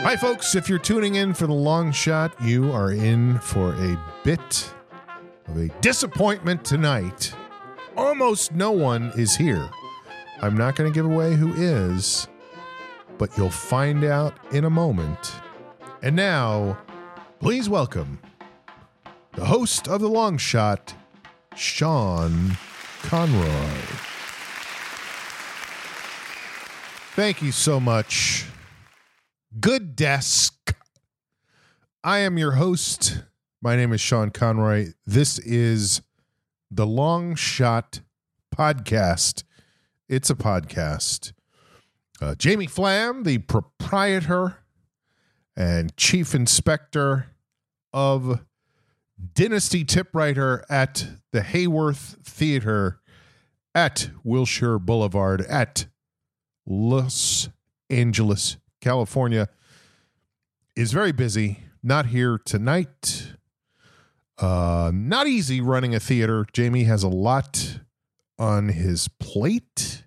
Hi, folks. If you're tuning in for the long shot, you are in for a bit of a disappointment tonight. Almost no one is here. I'm not going to give away who is, but you'll find out in a moment. And now, please welcome the host of the long shot, Sean Conroy. Thank you so much. Good desk. I am your host. My name is Sean Conroy. This is the Long Shot Podcast. It's a podcast. Jamie Flam, the proprietor and chief inspector of Dynasty Typewriter at the Hayworth Theater at Wilshire Boulevard at Los Angeles, California, is very busy. Not here tonight. Not easy running a theater. Jamie has a lot on his plate.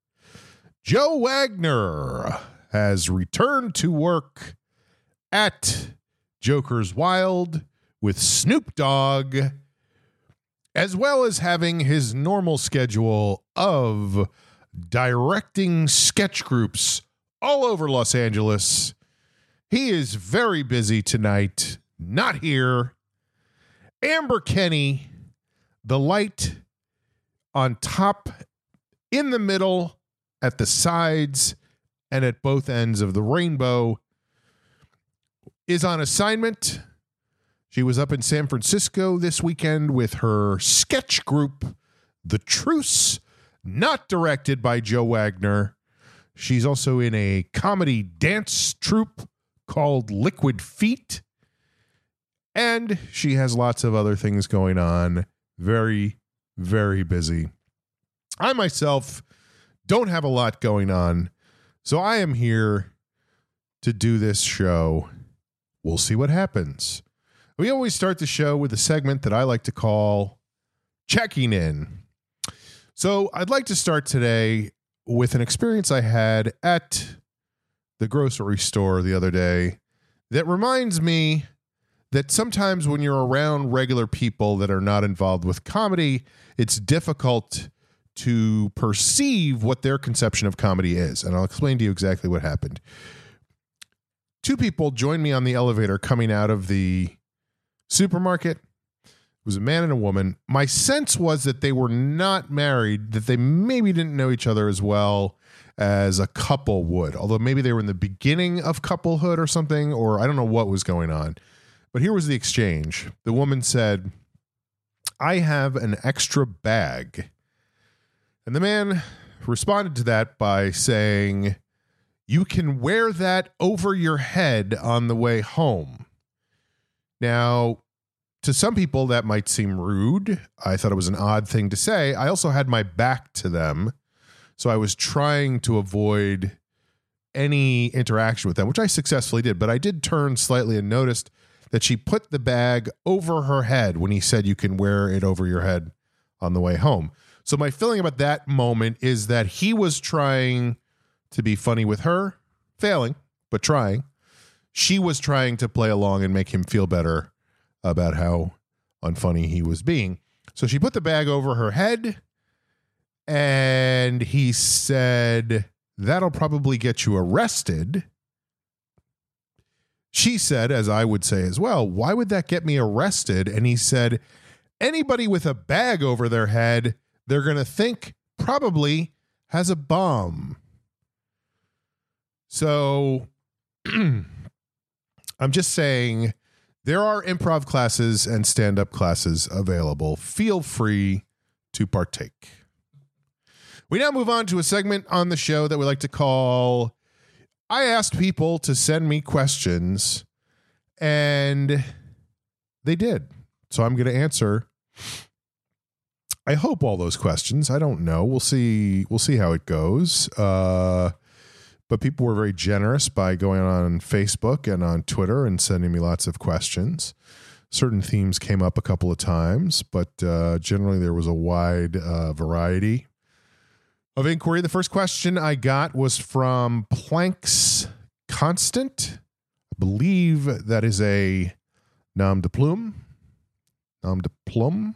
Joe Wagner has returned to work at Joker's Wild with Snoop Dogg, as well as having his normal schedule of directing sketch groups all over Los Angeles. He is very busy tonight. Not here. Amber Kenny, the light on top, in the middle, at the sides, and at both ends of the rainbow, is on assignment. She was up in San Francisco this weekend with her sketch group, The Truce, not directed by Joe Wagner. She's also in a comedy dance troupe called Liquid Feet. And she has lots of other things going on. Very, very busy. I myself don't have a lot going on, so I am here to do this show. We'll see what happens. We always start the show with a segment that I like to call Checking In. So I'd like to start today with an experience I had at the grocery store the other day that reminds me that sometimes when you're around regular people that are not involved with comedy, it's difficult to perceive what their conception of comedy is. And I'll explain to you exactly what happened. Two people joined me on the elevator coming out of the supermarket. It was a man and a woman. My sense was that they were not married, that they maybe didn't know each other as well as a couple would, although maybe they were in the beginning of couplehood or something, or I don't know what was going on. But here was the exchange. The woman said, "I have an extra bag." And the man responded to that by saying, "You can wear that over your head on the way home." Now, to some people, that might seem rude. I thought it was an odd thing to say. I also had my back to them, so I was trying to avoid any interaction with them, which I successfully did. But I did turn slightly and noticed that she put the bag over her head when he said you can wear it over your head on the way home. So my feeling about that moment is that he was trying to be funny with her, failing, but trying. She was trying to play along and make him feel better about how unfunny he was being. So she put the bag over her head, and he said, "That'll probably get you arrested." She said, as I would say as well, "Why would that get me arrested?" And he said, "Anybody with a bag over their head, they're going to think probably has a bomb." So I'm just saying, there are improv classes and stand-up classes available. Feel free to partake. We now move on to a segment on the show that we like to call, I asked people to send me questions, and they did. So I'm going to answer, I hope, all those questions. I don't know. We'll see how it goes. But people were very generous by going on Facebook and on Twitter and sending me lots of questions. Certain themes came up a couple of times, but generally there was a wide variety of inquiry. The first question I got was from Planks Constant. believe that is a nom de plume. Nom de plume.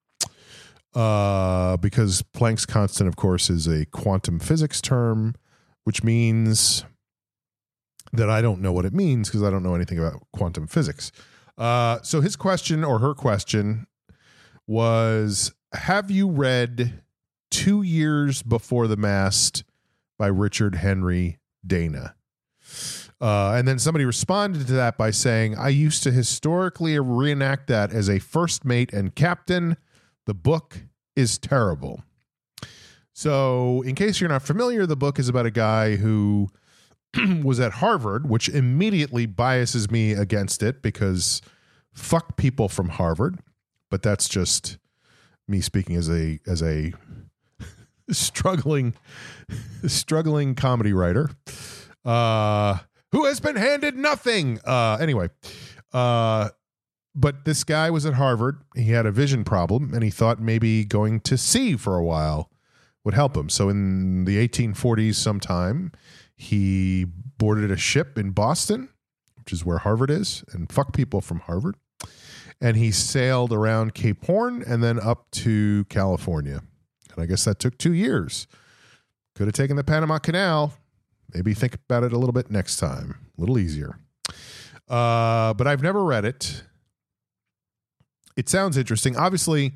Because Planck's constant, of course, is a quantum physics term, which means that I don't know what it means because I don't know anything about quantum physics. So his question, or her question, was, have you read 2 Years Before the Mast by Richard Henry Dana? And then somebody responded to that by saying, I used to historically reenact that as a first mate and captain. The book is terrible. So in case you're not familiar, the book is about a guy who was at Harvard, which immediately biases me against it because fuck people from Harvard. But that's just me speaking as a struggling comedy writer who has been handed nothing. Anyway, but this guy was at Harvard. He had a vision problem, and he thought maybe going to sea for a while would help him. So in the 1840s sometime, he boarded a ship in Boston, which is where Harvard is, and fuck people from Harvard. And he sailed around Cape Horn and then up to California. And I guess that took 2 years. Could have taken the Panama Canal. Maybe think about it a little bit next time. A little easier. But I've never read it. It sounds interesting. Obviously,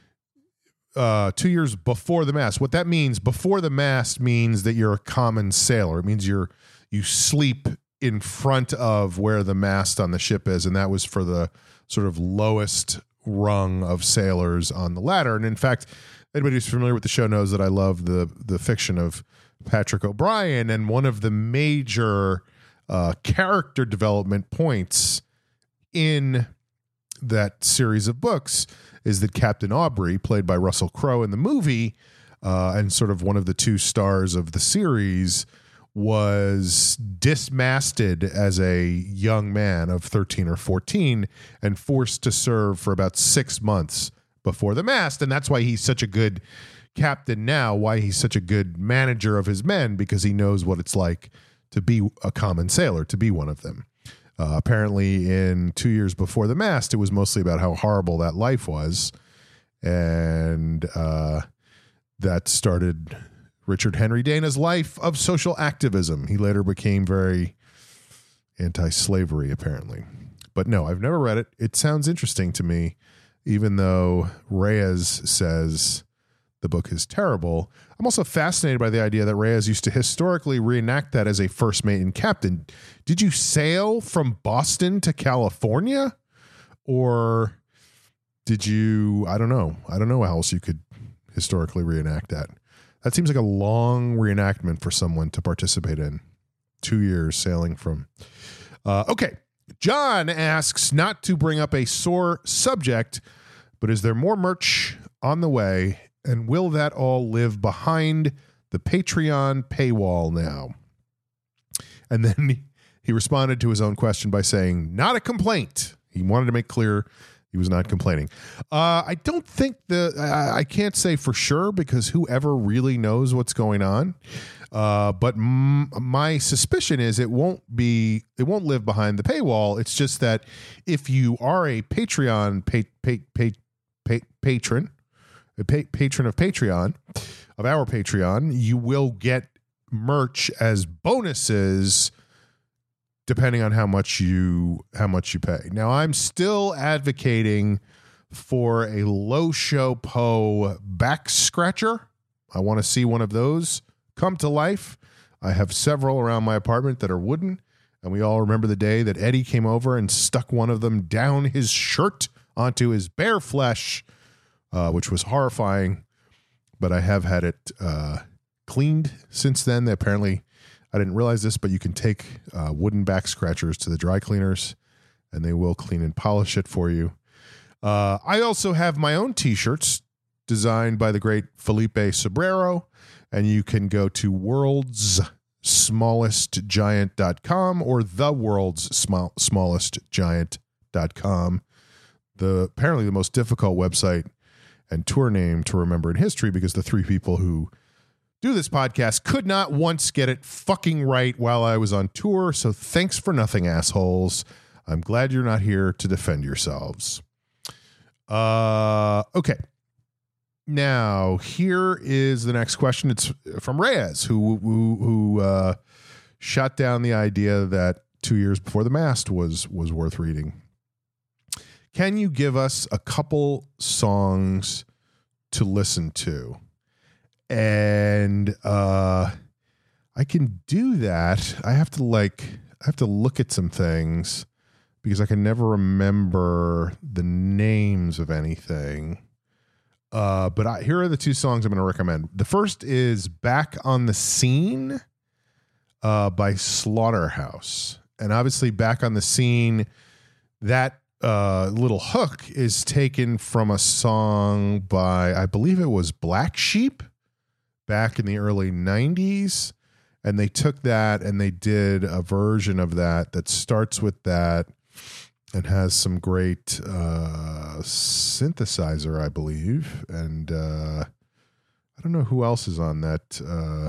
2 years before the mast. What that means, before the mast, means that you're a common sailor. It means you sleep in front of where the mast on the ship is, and that was for the sort of lowest rung of sailors on the ladder. And in fact, anybody who's familiar with the show knows that I love the fiction of Patrick O'Brian, and one of the major character development points in that series of books is that Captain Aubrey, played by Russell Crowe in the movie, and sort of one of the two stars of the series, was dismasted as a young man of 13 or 14 and forced to serve for about 6 months before the mast. And that's why he's such a good captain now, why he's such a good manager of his men, because he knows what it's like to be a common sailor, to be one of them. Apparently in 2 years before the mast, it was mostly about how horrible that life was. And that started Richard Henry Dana's life of social activism. He later became very anti-slavery, apparently. But no, I've never read it. It sounds interesting to me, even though Reyes says the book is terrible. I'm also fascinated by the idea that Reyes used to historically reenact that as a first mate and captain. Did you sail from Boston to California? Or did you, I don't know how else you could historically reenact that. That seems like a long reenactment for someone to participate in. 2 years sailing from. Okay. John asks, not to bring up a sore subject, but is there more merch on the way? And will that all live behind the Patreon paywall now? And then he responded to his own question by saying, not a complaint. He wanted to make clear he was not complaining. I don't think I can't say for sure because whoever really knows what's going on. But my suspicion is it won't live behind the paywall. It's just that if you are a Patreon patron, a patron of Patreon, of our Patreon, you will get merch as bonuses depending on how much you pay. Now, I'm still advocating for a Lo Show Po back scratcher. I want to see one of those come to life. I have several around my apartment that are wooden, and we all remember the day that Eddie came over and stuck one of them down his shirt onto his bare flesh, which was horrifying. But I have had it cleaned since then. Apparently, I didn't realize this, but you can take wooden back scratchers to the dry cleaners, and they will clean and polish it for you. I also have my own T-shirts designed by the great Felipe Sobrero, and you can go to worldssmallestgiant.com or theworldssmallestgiant.com. Apparently the most difficult website and tour name to remember in history, because the three people who do this podcast. Could not once get it fucking right while I was on tour. So thanks for nothing, assholes. I'm glad you're not here to defend yourselves. Okay. Now, here is the next question. It's from Reyes, who shot down the idea that 2 years before the Mast was worth reading. Can you give us a couple songs to listen to? And I can do that. I have to look at some things because I can never remember the names of anything. But here are the two songs I'm going to recommend. The first is Back on the Scene by Slaughterhouse. And obviously Back on the Scene, that little hook is taken from a song by, I believe it was Black Sheep back in the early 90s. And they took that and they did a version of that starts with that and has some great synthesizer, I believe. And I don't know who else is on that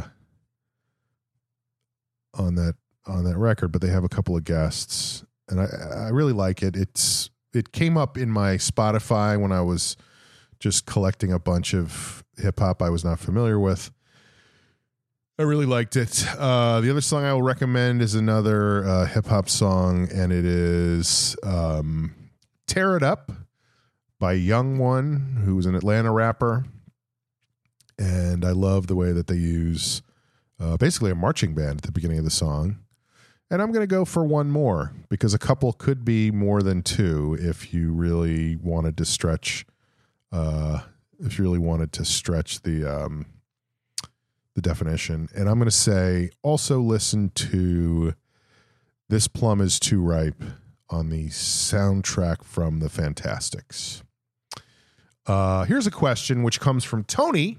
record, but they have a couple of guests. And I really like it. It came up in my Spotify when I was just collecting a bunch of hip hop I was not familiar with. I really liked it. The other song I will recommend is another hip hop song, and it is Tear It Up by Young One, who was an Atlanta rapper. And I love the way that they use basically a marching band at the beginning of the song. And I'm going to go for one more because a couple could be more than two if you really wanted to stretch. If you really wanted to stretch the definition. And I'm going to say also listen to This Plum Is Too Ripe on the soundtrack from The Fantastics. Here's a question which comes from Tony.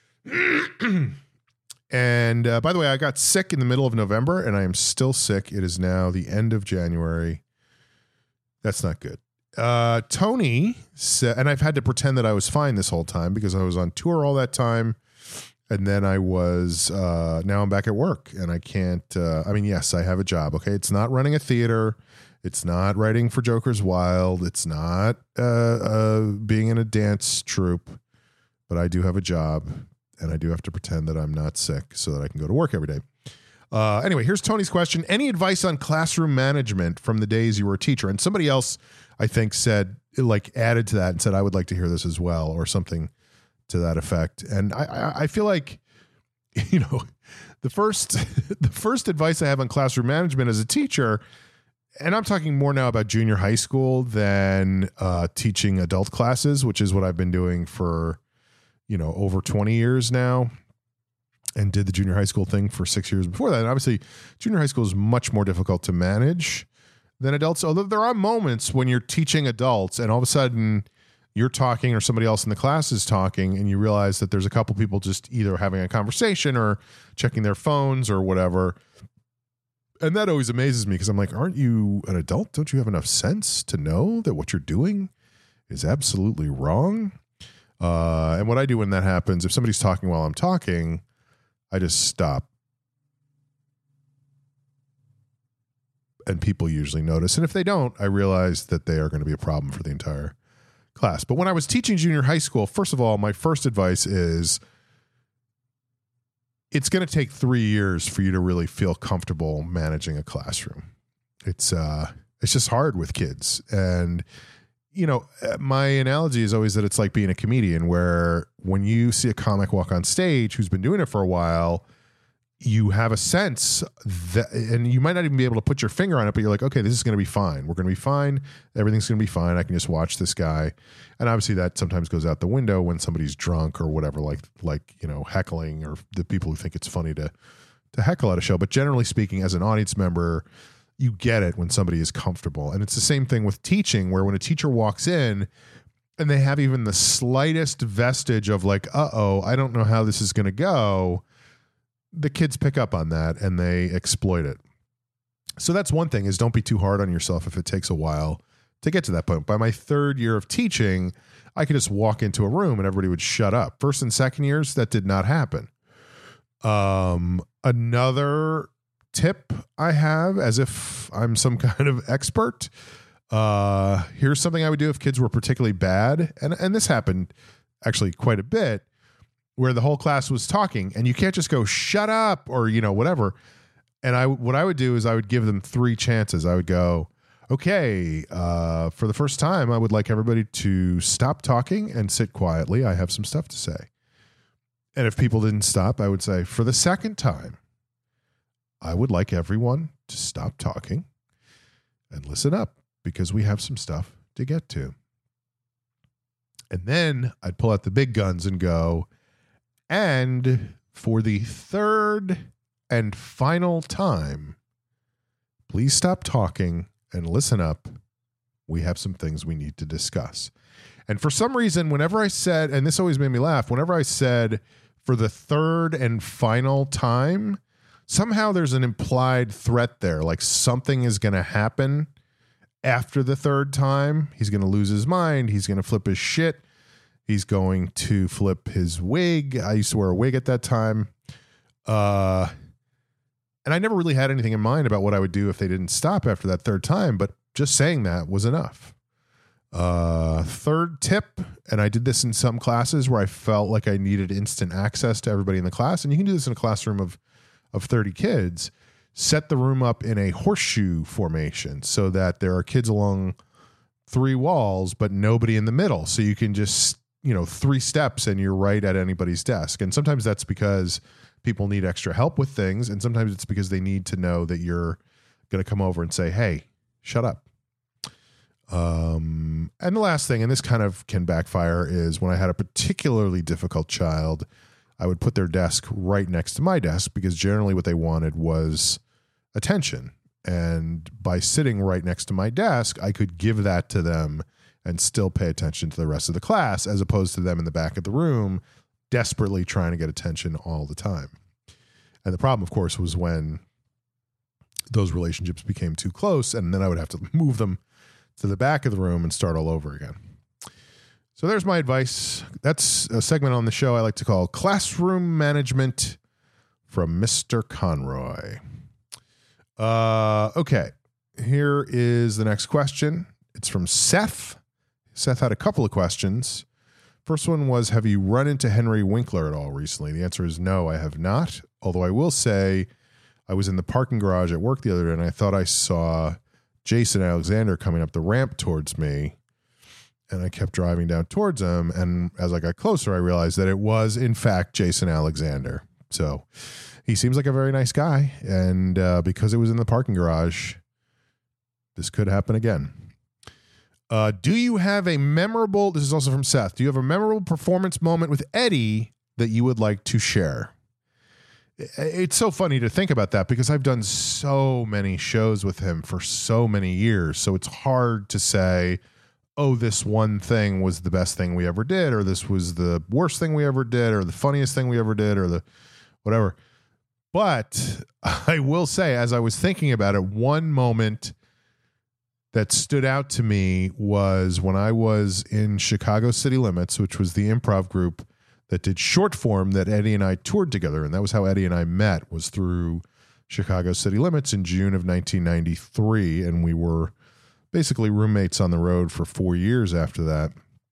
And by the way, I got sick in the middle of November and I am still sick. It is now the end of January. That's not good. Tony said, and I've had to pretend that I was fine this whole time because I was on tour all that time. And then I was, now I'm back at work and I can't, yes, I have a job. Okay. It's not running a theater. It's not writing for Joker's Wild. It's not being in a dance troupe, but I do have a job. And I do have to pretend that I'm not sick so that I can go to work every day. Anyway, here's Tony's question. Any advice on classroom management from the days you were a teacher? And somebody else, I think, said, added to that and said, I would like to hear this as well, or something to that effect. And I feel like, the first advice I have on classroom management as a teacher, and I'm talking more now about junior high school than teaching adult classes, which is what I've been doing for over 20 years now, and did the junior high school thing for 6 years before that. And obviously junior high school is much more difficult to manage than adults. Although there are moments when you're teaching adults and all of a sudden you're talking or somebody else in the class is talking and you realize that there's a couple people just either having a conversation or checking their phones or whatever. And that always amazes me because I'm like, aren't you an adult? Don't you have enough sense to know that what you're doing is absolutely wrong? And what I do when that happens, if somebody's talking while I'm talking, I just stop. And people usually notice. And if they don't, I realize that they are going to be a problem for the entire class. But when I was teaching junior high school, first of all, my first advice is it's going to take 3 years for you to really feel comfortable managing a classroom. It's just hard with kids. And my analogy is always that it's like being a comedian, where when you see a comic walk on stage who's been doing it for a while, you have a sense that, and you might not even be able to put your finger on it, but you're like, okay, this is going to be fine. We're going to be fine. Everything's going to be fine. I can just watch this guy. And obviously that sometimes goes out the window when somebody's drunk or whatever, like heckling, or the people who think it's funny to heckle at a show. But generally speaking, as an audience member, you get it when somebody is comfortable. And it's the same thing with teaching, where when a teacher walks in and they have even the slightest vestige of like, I don't know how this is going to go, the kids pick up on that and they exploit it. So that's one thing, is don't be too hard on yourself if it takes a while to get to that point. By my third year of teaching, I could just walk into a room and everybody would shut up. First and second years, that did not happen. Another tip I have, as if I'm some kind of expert. Here's something I would do if kids were particularly bad. And this happened actually quite a bit, where the whole class was talking and you can't just go, shut up, or, whatever. And what I would do is I would give them 3 chances. I would go, okay, for the first time, I would like everybody to stop talking and sit quietly. I have some stuff to say. And if people didn't stop, I would say, for the second time, I would like everyone to stop talking and listen up, because we have some stuff to get to. And then I'd pull out the big guns and go, and for the third and final time, please stop talking and listen up. We have some things we need to discuss. And for some reason, whenever I said, and this always made me laugh, whenever I said for the third and final time, somehow there's an implied threat there, like something is going to happen after the third time. He's going to lose his mind. He's going to flip his shit. He's going to flip his wig. I used to wear a wig at that time. And I never really had anything in mind about what I would do if they didn't stop after that third time, but just saying that was enough. Third tip, and I did this in some classes where I felt like I needed instant access to everybody in the class, and you can do this in a classroom of 30 kids. Set the room up in a horseshoe formation so that there are kids along 3 walls, but nobody in the middle. So you can just, 3 steps and you're right at anybody's desk. And sometimes that's because people need extra help with things. And sometimes it's because they need to know that you're going to come over and say, hey, shut up. And the last thing, and this kind of can backfire, is when I had a particularly difficult child, I would put their desk right next to my desk, because generally what they wanted was attention. And by sitting right next to my desk, I could give that to them and still pay attention to the rest of the class, as opposed to them in the back of the room desperately trying to get attention all the time. And the problem, of course, was when those relationships became too close, and then I would have to move them to the back of the room and start all over again. So there's my advice. That's a segment on the show I like to call Classroom Management from Mr. Conroy. Okay, here is the next question. It's from Seth. Seth had a couple of questions. First one was, have you run into Henry Winkler at all recently? The answer is no, I have not. Although I will say I was in the parking garage at work the other day and I thought I saw Jason Alexander coming up the ramp towards me. And I kept driving down towards him. And as I got closer, I realized that it was, in fact, Jason Alexander. So he seems like a very nice guy. And because it was in the parking garage, this could happen again. Do you have a memorable, this is also from Seth, do you have a memorable performance moment with Eddie that you would like to share? It's so funny to think about that, because I've done so many shows with him for so many years. So it's hard to say, oh, this one thing was the best thing we ever did, or this was the worst thing we ever did, or the funniest thing we ever did, or the whatever. But I will say, as I was thinking about it, one moment that stood out to me was when I was in Chicago City Limits, which was the improv group that did short form that Eddie and I toured together. And that was how Eddie and I met, was through Chicago City Limits in June of 1993. And we were basically roommates on the road for 4 years after that.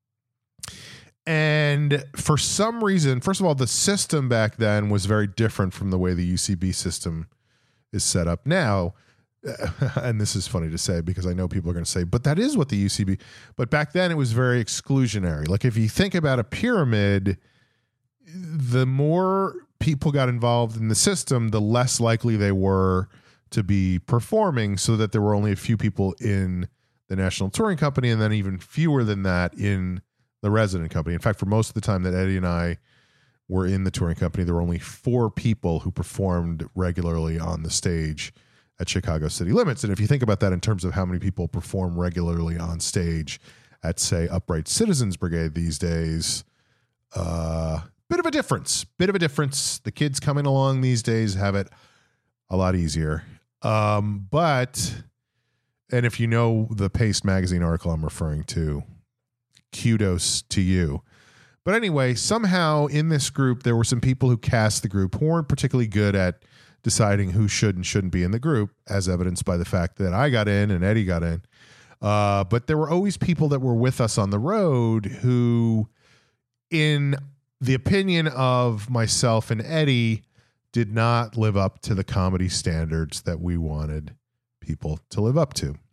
And for some reason, first of all, the system back then was very different from the way the UCB system is set up now. And this is funny to say, because I know people are going to say, but that is what the UCB, but back then it was very exclusionary. Like, if you think about a pyramid, the more people got involved in the system, the less likely they were to be performing, so that there were only a few people in the National Touring Company, and then even fewer than that in the resident company. In fact, for most of the time that Eddie and I were in the touring company, there were only 4 people who performed regularly on the stage at Chicago City Limits. And if you think about that in terms of how many people perform regularly on stage at, say, Upright Citizens Brigade these days, bit of a difference. The kids coming along these days have it a lot easier. But if you know the Paste magazine article I'm referring to, kudos to you. But anyway, somehow in this group, there were some people who cast the group who weren't particularly good at deciding who should and shouldn't be in the group, as evidenced by the fact that I got in and Eddie got in. But there were always people that were with us on the road who, in the opinion of myself and Eddie, did not live up to the comedy standards that we wanted people to live up to.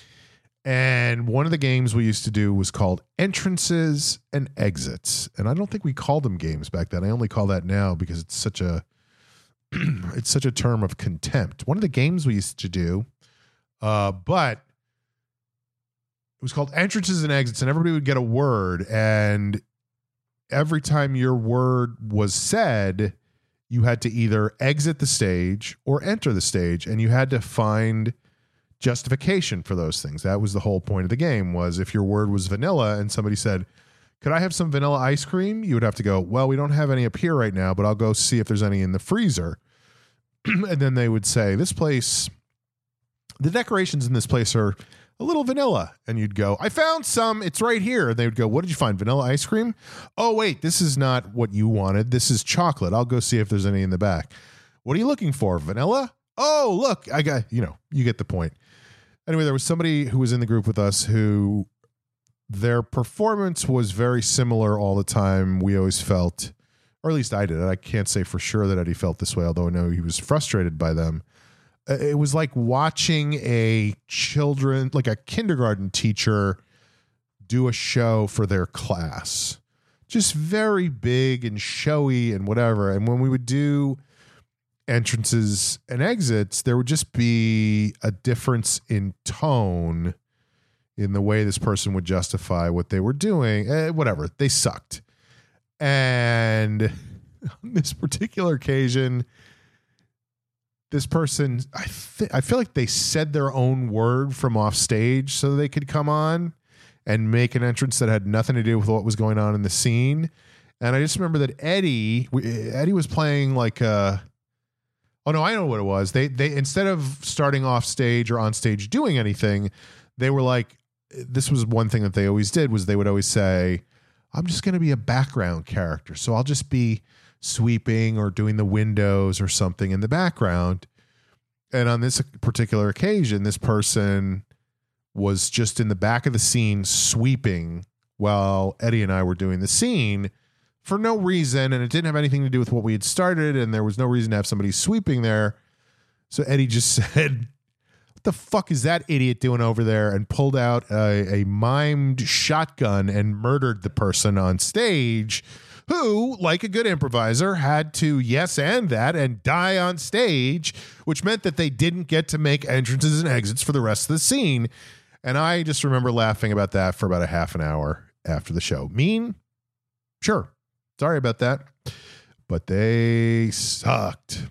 And one of the games we used to do was called Entrances and Exits. And I don't think we called them games back then. I only call that now because it's such a it's such a term of contempt. One of the games we used to do, but it was called Entrances and Exits, and everybody would get a word, and every time your word was said, you had to either exit the stage or enter the stage, and you had to find justification for those things. That was the whole point of the game, was if your word was vanilla and somebody said, could I have some vanilla ice cream? You would have to go, well, we don't have any up here right now, but I'll go see if there's any in the freezer. And then they would say, this place, the decorations in this place are a little vanilla. And you'd go, I found some. It's right here. And they would go, what did you find? Vanilla ice cream? Oh, wait, this is not what you wanted. This is chocolate. I'll go see if there's any in the back. What are you looking for? Vanilla? Oh, look, I got, you get the point. Anyway, there was somebody who was in the group with us who their performance was very similar all the time. We always felt, or at least I did. I can't say for sure that Eddie felt this way, although I know he was frustrated by them. It was like watching a kindergarten teacher do a show for their class. Just very big and showy and whatever. And when we would do entrances and exits, there would just be a difference in tone in the way this person would justify what they were doing. Whatever. They sucked. And on this particular occasion, this person, I feel like they said their own word from off stage so they could come on and make an entrance that had nothing to do with what was going on in the scene. And I just remember that Eddie was playing like a, oh no, I know what it was. They instead of starting off stage or on stage doing anything, they were like, this was one thing that they always did, was they would always say, I'm just going to be a background character. So I'll just be sweeping or doing the windows or something in the background. And on this particular occasion, this person was just in the back of the scene sweeping while Eddie and I were doing the scene for no reason. And it didn't have anything to do with what we had started. And there was no reason to have somebody sweeping there. So Eddie just said, what the fuck is that idiot doing over there? And pulled out a mimed shotgun and murdered the person on stage, who, like a good improviser, had to yes and that and die on stage, which meant that they didn't get to make entrances and exits for the rest of the scene. And I just remember laughing about that for about a half an hour after the show. Mean? Sure. Sorry about that. But they sucked.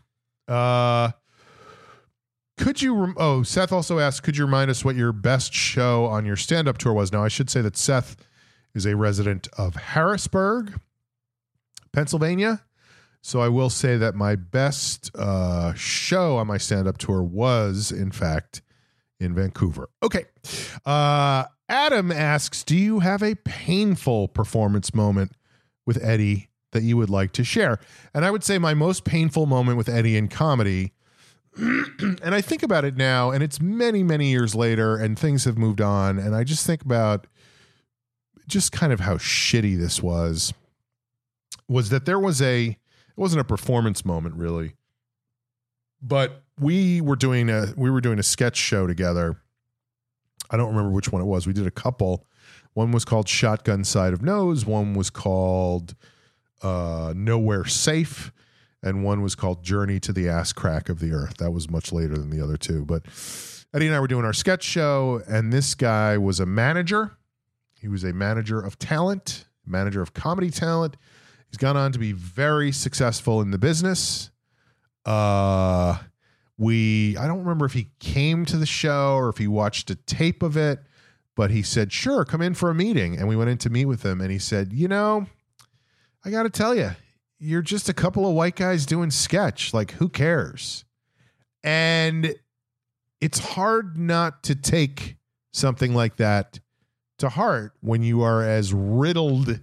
Seth also asked, could you remind us what your best show on your stand-up tour was? Now, I should say that Seth is a resident of Harrisburg, Pennsylvania. So I will say that my best show on my stand-up tour was, in fact, in Vancouver. Okay. Adam asks, do you have a painful performance moment with Eddie that you would like to share? And I would say my most painful moment with Eddie in comedy, and I think about it now, and it's many, many years later, and things have moved on, and I just think about just kind of how shitty this was that there was it wasn't a performance moment really, but we were doing a sketch show together. I don't remember which one it was. We did a couple. One was called Shotgun Side of Nose. One was called Nowhere Safe. And one was called Journey to the Ass Crack of the Earth. That was much later than the other two. But Eddie and I were doing our sketch show, and this guy was a manager. He was a manager of talent, manager of comedy talent. He's gone on to be very successful in the business. I don't remember if he came to the show or if he watched a tape of it, but he said, sure, come in for a meeting. And we went in to meet with him, and he said, I got to tell you, you're just a couple of white guys doing sketch. Like, who cares? And it's hard not to take something like that to heart when you are as riddled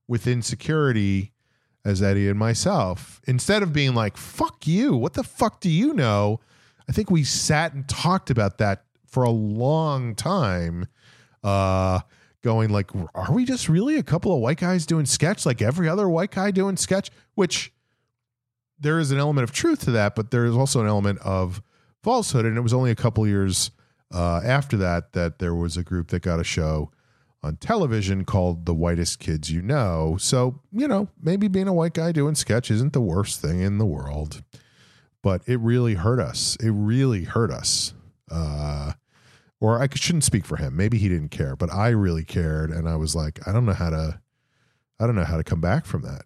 with insecurity as Eddie and myself. Instead of being like, fuck you, what the fuck do you know? I think we sat and talked about that for a long time, going like, are we just really a couple of white guys doing sketch like every other white guy doing sketch? Which there is an element of truth to that, but there is also an element of falsehood. And it was only a couple years after that there was a group that got a show on television called The Whitest Kids You Know. So, maybe being a white guy doing sketch isn't the worst thing in the world, but it really hurt us. It really hurt us. Or I shouldn't speak for him. Maybe he didn't care, but I really cared. And I was like, I don't know how to come back from that,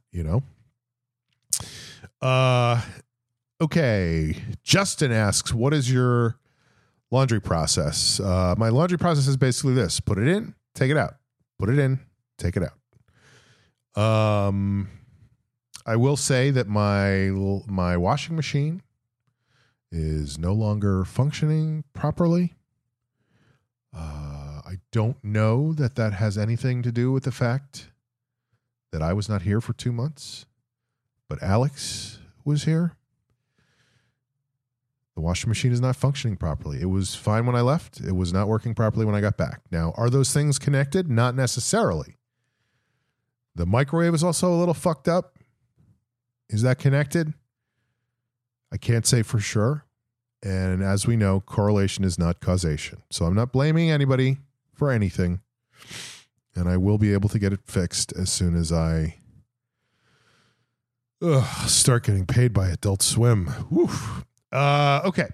Okay. Justin asks, what is your laundry process? My laundry process is basically this: put it in, take it out, put it in, take it out. I will say that my washing machine is no longer functioning properly. I don't know that has anything to do with the fact that I was not here for 2 months, but Alex was here. The washing machine is not functioning properly. It was fine when I left. It was not working properly when I got back. Now, are those things connected? Not necessarily. The microwave is also a little fucked up. Is that connected? I can't say for sure. And as we know, correlation is not causation. So I'm not blaming anybody for anything. And I will be able to get it fixed as soon as I start getting paid by Adult Swim. Woof. Okay.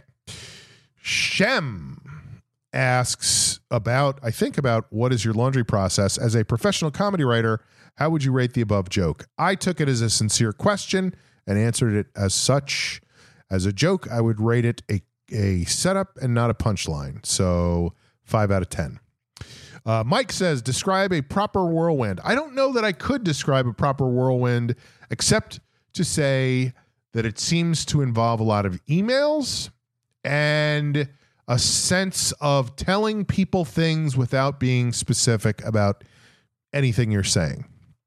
Shem asks about what is your laundry process? As a professional comedy writer, how would you rate the above joke? I took it as a sincere question and answered it as such. As a joke, I would rate it a setup and not a punchline. So 5 out of 10. Mike says, describe a proper whirlwind. I don't know that I could describe a proper whirlwind, except to say that it seems to involve a lot of emails and a sense of telling people things without being specific about anything you're saying.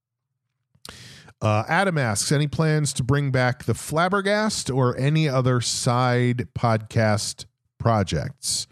Adam asks, any plans to bring back the Flabbergast or any other side podcast projects?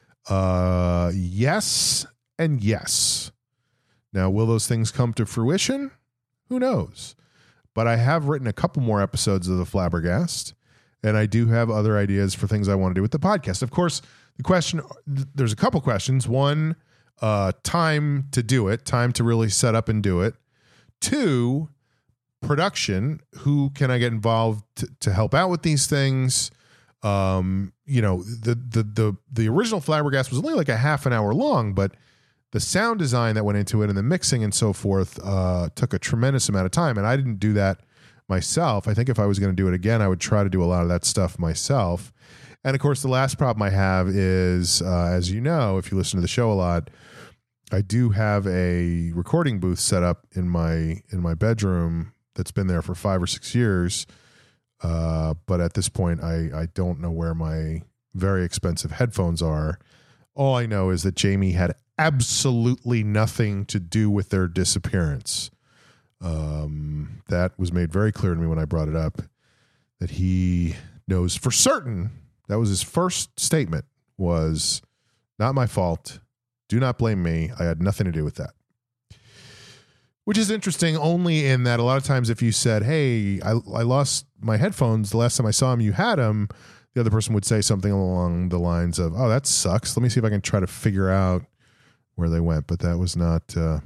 Yes and yes. Now, will those things come to fruition? Who knows? But I have written a couple more episodes of the Flabbergast, and I do have other ideas for things I want to do with the podcast. Of course, there's a couple questions. One, time to do it, time to really set up and do it. 2, production. Who can I get involved to help out with these things? The original Flabbergast was only like a half an hour long, but the sound design that went into it and the mixing and so forth took a tremendous amount of time. And I didn't do that myself. I think if I was going to do it again, I would try to do a lot of that stuff myself. And of course, the last problem I have is, as you know, if you listen to the show a lot, I do have a recording booth set up in my bedroom that's been there for 5 or 6 years. But at this point, I don't know where my very expensive headphones are. All I know is that Jamie had absolutely nothing to do with their disappearance. That was made very clear to me when I brought it up, that he knows for certain. That was his first statement, was not my fault. Do not blame me. I had nothing to do with that. Which is interesting only in that a lot of times if you said, hey, I lost my headphones the last time I saw them, you had them, the other person would say something along the lines of, oh, that sucks. Let me see if I can try to figure out where they went. But that was not. All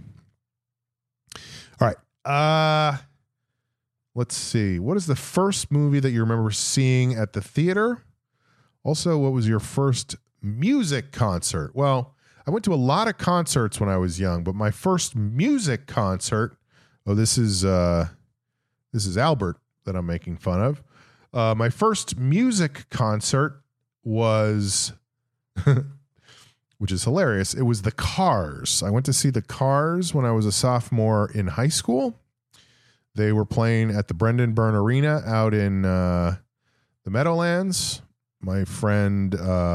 right. Let's see. What is the first movie that you remember seeing at the theater? Also, what was your first music concert? Well, I went to a lot of concerts when I was young, but my first music concert, this is Albert that I'm making fun of. My first music concert was, which is hilarious, it was the Cars. I went to see the Cars when I was a sophomore in high school. They were playing at the Brendan Byrne Arena out in the Meadowlands. My friend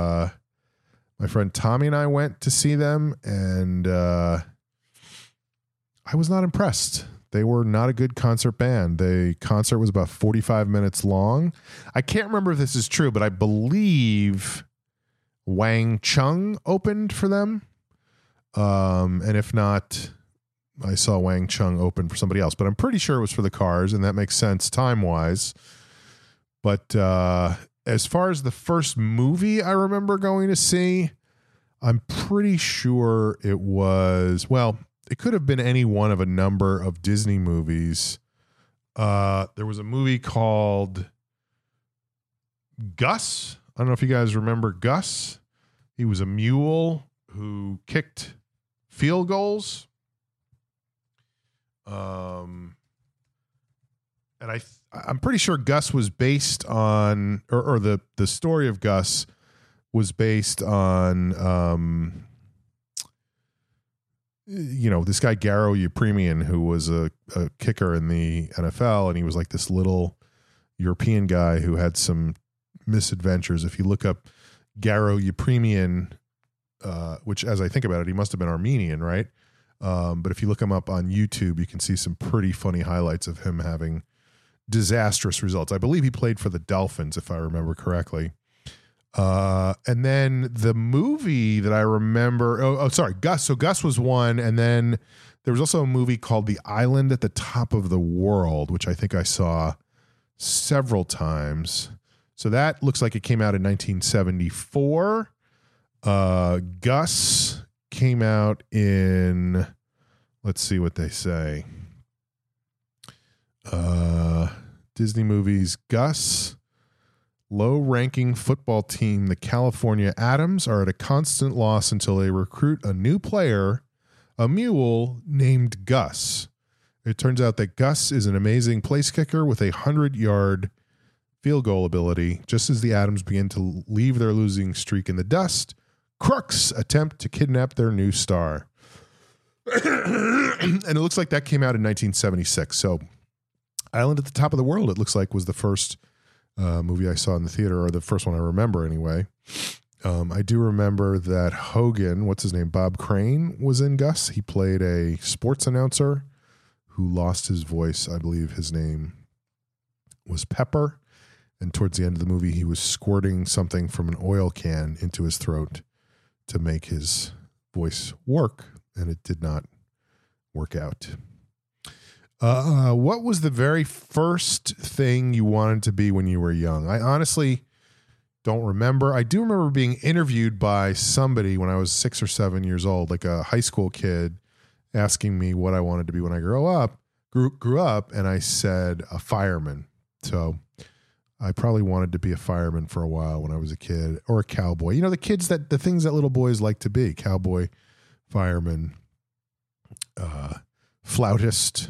Tommy and I went to see them, and I was not impressed. They were not a good concert band. The concert was about 45 minutes long. I can't remember if this is true, but I believe Wang Chung opened for them. And if not, I saw Wang Chung open for somebody else, but I'm pretty sure it was for the Cars, and that makes sense time-wise. But as far as the first movie I remember going to see, I'm pretty sure it was, well, it could have been any one of a number of Disney movies. There was a movie called Gus. I don't know if you guys remember Gus. He was a mule who kicked field goals. And I'm pretty sure Gus was based on, or the story of Gus was based on, this guy Garo Yepremian, who was a kicker in the NFL, and he was like this little European guy who had some misadventures. If you look up Garo Yepremian, which, as I think about it, he must have been Armenian, right? But if you look him up on YouTube, you can see some pretty funny highlights of him having disastrous results. I believe he played for the Dolphins, if I remember correctly. And then the movie that I remember, sorry, Gus. So Gus was one. And then there was also a movie called The Island at the Top of the World, which I think I saw several times. So that looks like it came out in 1974. Gus came out in, let's see what they say. Disney movies. Gus. Low-ranking football team, the California Atoms, are at a constant loss until they recruit a new player, a mule named Gus. It turns out that Gus is an amazing place kicker with a 100-yard field goal ability. Just as the Atoms begin to leave their losing streak in the dust, crooks attempt to kidnap their new star. And it looks like that came out in 1976. So Island at the Top of the World, it looks like, was the first movie I saw in the theater, or the first one I remember anyway. I do remember that Hogan, what's his name, Bob Crane, was in Gus. He played a sports announcer who lost his voice. I believe his name was Pepper. And towards the end of the movie, he was squirting something from an oil can into his throat to make his voice work, and it did not work out. What was the very first thing you wanted to be when you were young? I honestly don't remember. I do remember being interviewed by somebody when I was 6 or 7 years old, like a high school kid, asking me what I wanted to be when I grew up, and I said a fireman. So I probably wanted to be a fireman for a while when I was a kid, or a cowboy. You know, the things that little boys like to be: cowboy, fireman, flautist.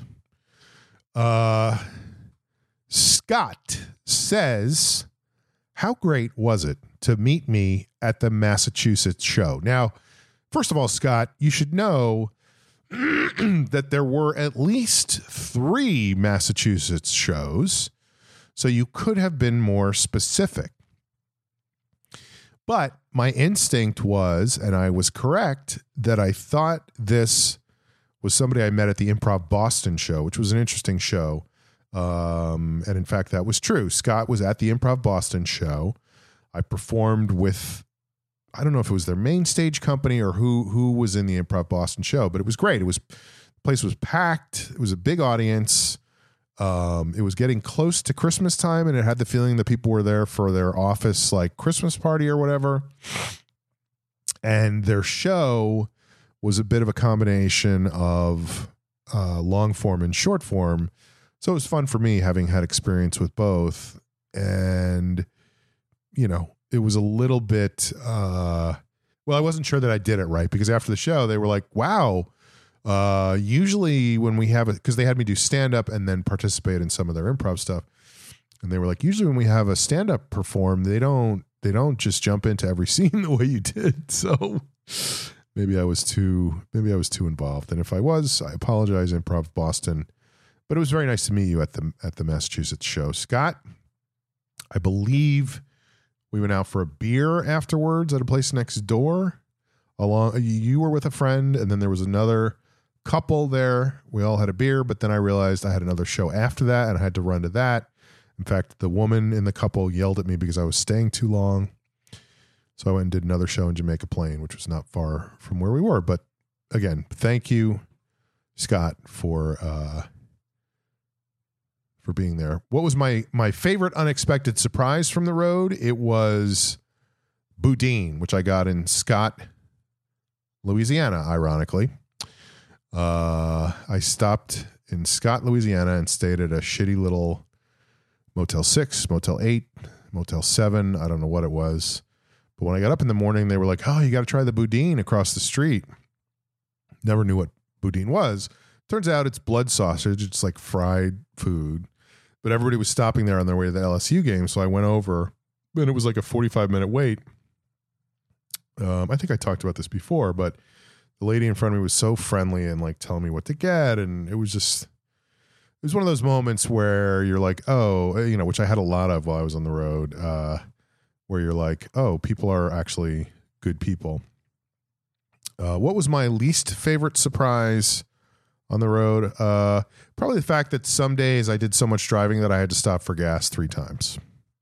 Scott says, how great was it to meet me at the Massachusetts show? Now, first of all, Scott, you should know that there were at least 3 Massachusetts shows, so you could have been more specific. But my instinct was, and I was correct, that I thought this was somebody I met at the Improv Boston show, which was an interesting show. And in fact, that was true. Scott was at the Improv Boston show. I performed with, I don't know if it was their main stage company or who was in the Improv Boston show, but it was great. The place was packed. It was a big audience. It was getting close to Christmas time, and it had the feeling that people were there for their office, like, Christmas party or whatever. And their show was a bit of a combination of long form and short form. So it was fun for me, having had experience with both. And, it was a little bit, I wasn't sure that I did it right, because after the show, they were like, wow, usually when we have it, because they had me do stand-up and then participate in some of their improv stuff. And they were like, usually when we have a stand-up perform, they don't just jump into every scene the way you did. So maybe I was too involved. And if I was, I apologize, Improv Boston. But it was very nice to meet you at the Massachusetts show. Scott, I believe we went out for a beer afterwards at a place next door. You were with a friend, and then there was another couple there. We all had a beer, but then I realized I had another show after that and I had to run to that. In fact, the woman in the couple yelled at me because I was staying too long. So I went and did another show in Jamaica Plain, which was not far from where we were. But again, thank you, Scott, for being there. What was my favorite unexpected surprise from the road? It was boudin, which I got in Scott, Louisiana, ironically. I stopped in Scott, Louisiana, and stayed at a shitty little Motel 6, Motel 8, Motel 7. I don't know what it was. But when I got up in the morning, they were like, oh, you got to try the boudin across the street. Never knew what boudin was. Turns out it's blood sausage. It's like fried food. But everybody was stopping there on their way to the LSU game. So I went over, and it was like a 45-minute wait. I think I talked about this before, but the lady in front of me was so friendly and like telling me what to get. And it was one of those moments where you're like, oh, you know, which I had a lot of while I was on the road, where you're like, oh, people are actually good people. What was my least favorite surprise on the road? Probably the fact that some days I did so much driving that I had to stop for gas 3 times.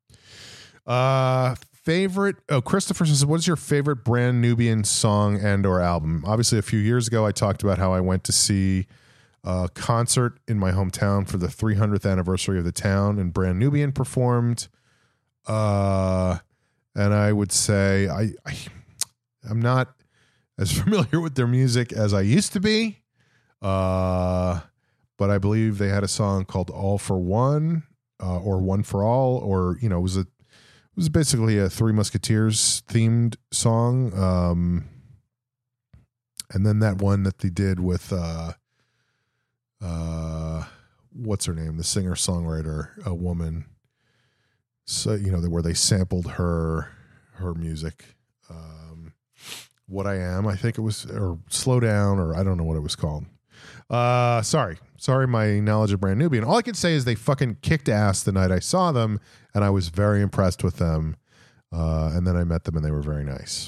Christopher says, what is your favorite Brand Nubian song and or album? Obviously, a few years ago, I talked about how I went to see a concert in my hometown for the 300th anniversary of the town, and Brand Nubian performed. And I would say I'm not as familiar with their music as I used to be. But I believe they had a song called All for One, or One for All, or, you know, it was basically a Three Musketeers themed song. And then that one that they did with, what's her name? The singer songwriter, a woman. So, you know, where they sampled her music. What I Am, I think it was, or Slow Down, or I don't know what it was called. Sorry, my knowledge of Brand Nubian. All I can say is they fucking kicked ass the night I saw them, and I was very impressed with them. And then I met them, and they were very nice.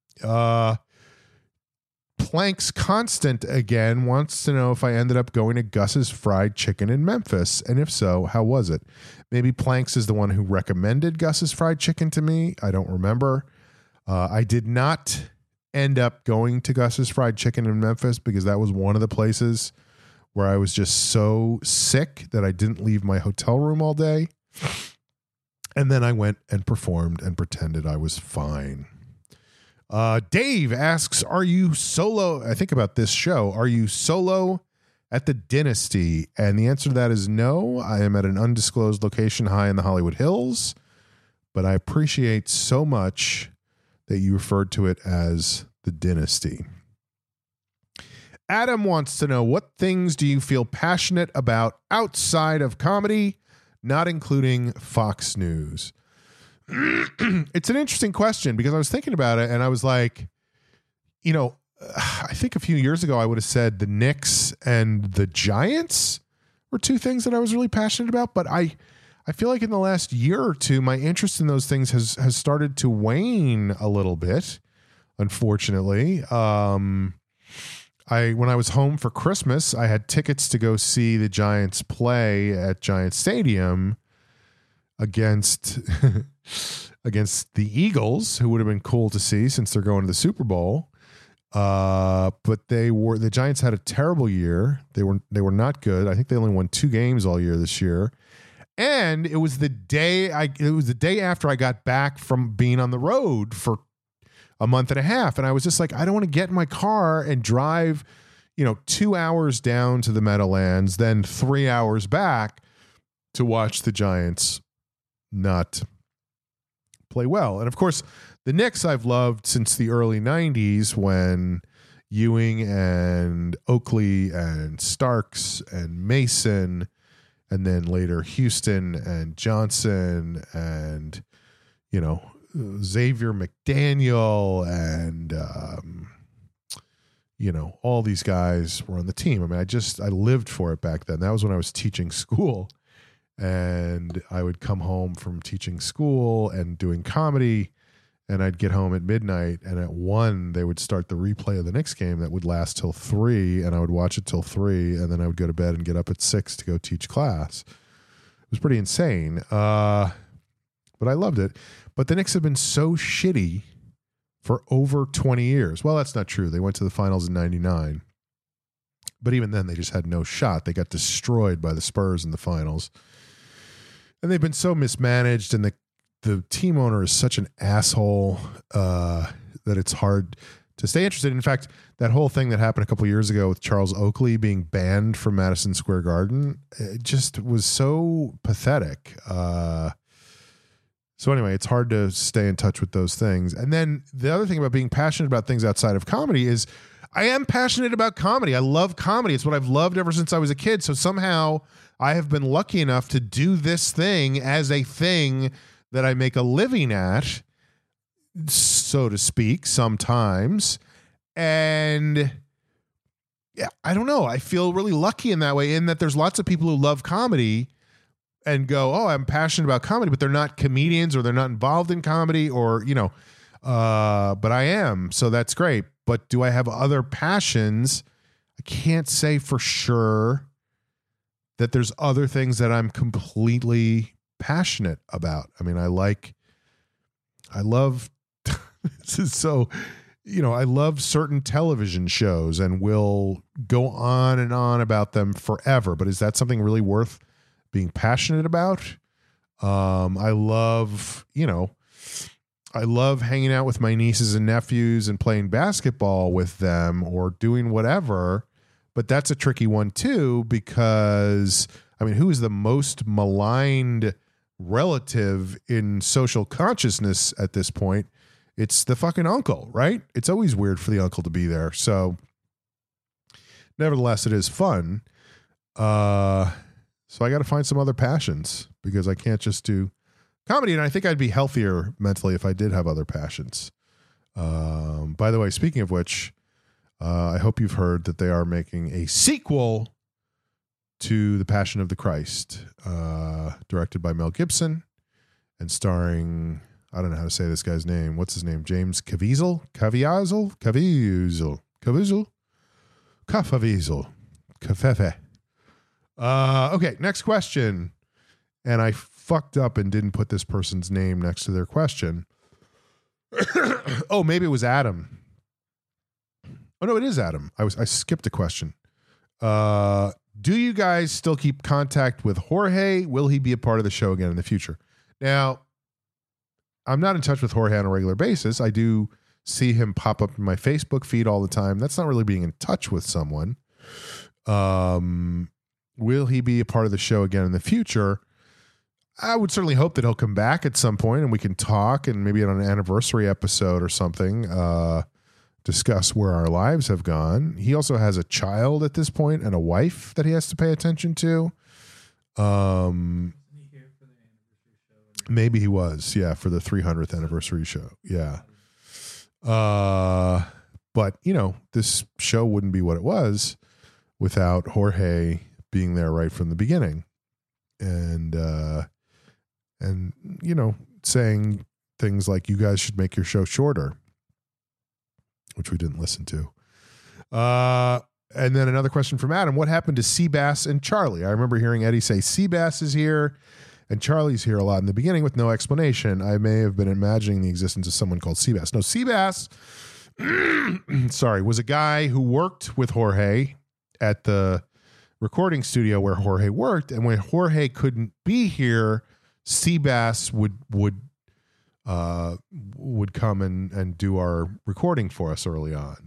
Planks Constant again wants to know if I ended up going to Gus's Fried Chicken in Memphis, and if so, how was it? Maybe Planks is the one who recommended Gus's Fried Chicken to me. I don't remember. I did not end up going to Gus's Fried Chicken in Memphis because that was one of the places where I was just so sick that I didn't leave my hotel room all day. And then I went and performed and pretended I was fine. Dave asks, are you solo? I think about this show. Are you solo at the Dynasty? And the answer to that is no. I am at an undisclosed location high in the Hollywood Hills, but I appreciate so much that you referred to it as the Dynasty. Adam wants to know, what things do you feel passionate about outside of comedy, not including Fox News? It's an interesting question because I was thinking about it and I was like, you know, I think a few years ago I would have said the Knicks and the Giants were 2 things that I was really passionate about, but I feel like in the last year or two, my interest in those things has started to wane a little bit, unfortunately. When I was home for Christmas, I had tickets to go see the Giants play at Giant Stadium against the Eagles, who would have been cool to see since they're going to the Super Bowl. But the Giants had a terrible year. They were not good. I think they only won 2 games all year this year. And it was the day after I got back from being on the road for a month and a half. And I was just like, I don't want to get in my car and drive, 2 hours down to the Meadowlands, then 3 hours back to watch the Giants not play well. And of course, the Knicks I've loved since the early 90s when Ewing and Oakley and Starks and Mason, and then later Houston and Johnson and, Xavier McDaniel and, all these guys were on the team. I mean, I lived for it back then. That was when I was teaching school, and I would come home from teaching school and doing comedy, and I'd get home at midnight, and at 1 they would start the replay of the Knicks game that would last till 3, and I would watch it till 3, and then I would go to bed and get up at 6 to go teach class. It was pretty insane, but I loved it. But the Knicks have been so shitty for over 20 years. Well, that's not true. They went to the finals in 99. But even then, they just had no shot. They got destroyed by the Spurs in the finals. And they've been so mismanaged, and the team owner is such an asshole that it's hard to stay interested. In fact, that whole thing that happened a couple years ago with Charles Oakley being banned from Madison Square Garden, it just was so pathetic. So anyway, it's hard to stay in touch with those things. And then the other thing about being passionate about things outside of comedy is I am passionate about comedy. I love comedy. It's what I've loved ever since I was a kid. So somehow I have been lucky enough to do this thing as a thing that I make a living at, so to speak, sometimes. And yeah, I don't know. I feel really lucky in that way, in that there's lots of people who love comedy and go, oh, I'm passionate about comedy, but they're not comedians or they're not involved in comedy or, but I am. So that's great. But do I have other passions? I can't say for sure that there's other things that I'm completely passionate about. I mean, I love, this is so, I love certain television shows and will go on and on about them forever. But is that something really worth being passionate about? I love hanging out with my nieces and nephews and playing basketball with them or doing whatever. But that's a tricky one too, because I mean, who is the most maligned relative in social consciousness at this point? It's the fucking uncle, right? It's always weird for the uncle to be there. So nevertheless, it is fun. So I got to find some other passions because I can't just do comedy. And I think I'd be healthier mentally if I did have other passions. By the way, speaking of which, I hope you've heard that they are making a sequel to The Passion of the Christ, directed by Mel Gibson and starring, I don't know how to say this guy's name. What's his name? James Caviezel? Okay, next question. And I fucked up and didn't put this person's name next to their question. Oh, maybe it was Adam. Oh, no, it is Adam. I skipped a question. Do you guys still keep contact with Jorge? Will he be a part of the show again in the future? Now, I'm not in touch with Jorge on a regular basis. I do see him pop up in my Facebook feed all the time. That's not really being in touch with someone. Will he be a part of the show again in the future? I would certainly hope that he'll come back at some point and we can talk and maybe on an anniversary episode or something, discuss where our lives have gone. He also has a child at this point and a wife that he has to pay attention to. Maybe he was, yeah, for the 300th anniversary show. Yeah. But, this show wouldn't be what it was without Jorge being there right from the beginning. And saying things like, you guys should make your show shorter, which we didn't listen to. And then another question from Adam. What happened to Seabass and Charlie? I remember hearing Eddie say Seabass is here and Charlie's here a lot in the beginning with no explanation. I may have been imagining the existence of someone called Seabass. No, Seabass, was a guy who worked with Jorge at the recording studio where Jorge worked. And when Jorge couldn't be here, Seabass would come and do our recording for us early on.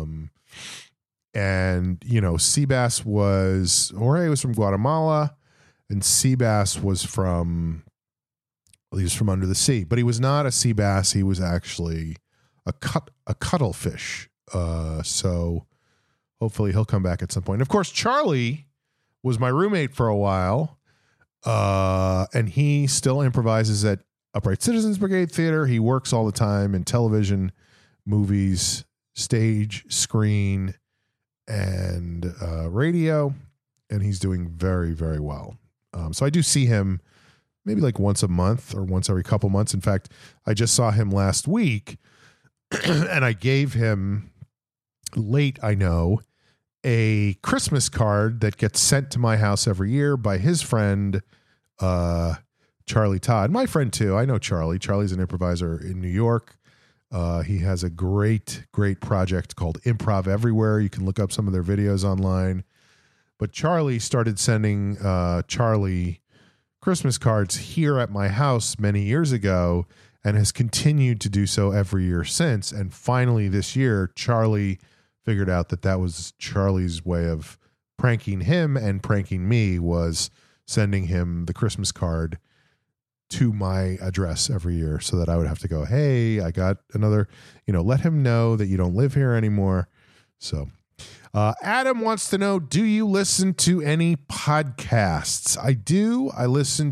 Jorge was from Guatemala and Seabass was from Under the Sea, but he was not a sea bass. He was actually a cuttlefish. So hopefully he'll come back at some point. And of course, Charlie was my roommate for a while. And he still improvises at Upright Citizens Brigade Theater. He works all the time in television, movies, stage, screen, and radio. And he's doing very, very well. So I do see him maybe like once a month or once every couple months. In fact, I just saw him last week and I gave him, late, I know, a Christmas card that gets sent to my house every year by his friend, Charlie Todd. My friend too. I know Charlie. Charlie's an improviser in New York. He has a great project called Improv Everywhere. You can look up some of their videos online. But Charlie started sending Charlie Christmas cards here at my house many years ago and has continued to do so every year since. And finally this year, Charlie figured out that was Charlie's way of pranking him and pranking me, was sending him the Christmas card to my address every year so that I would have to go, hey, I got another, let him know that you don't live here anymore. So Adam wants to know, do you listen to any podcasts? I do. I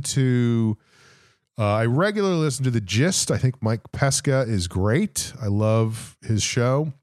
regularly listen to The Gist. I think Mike Pesca is great. I love his show.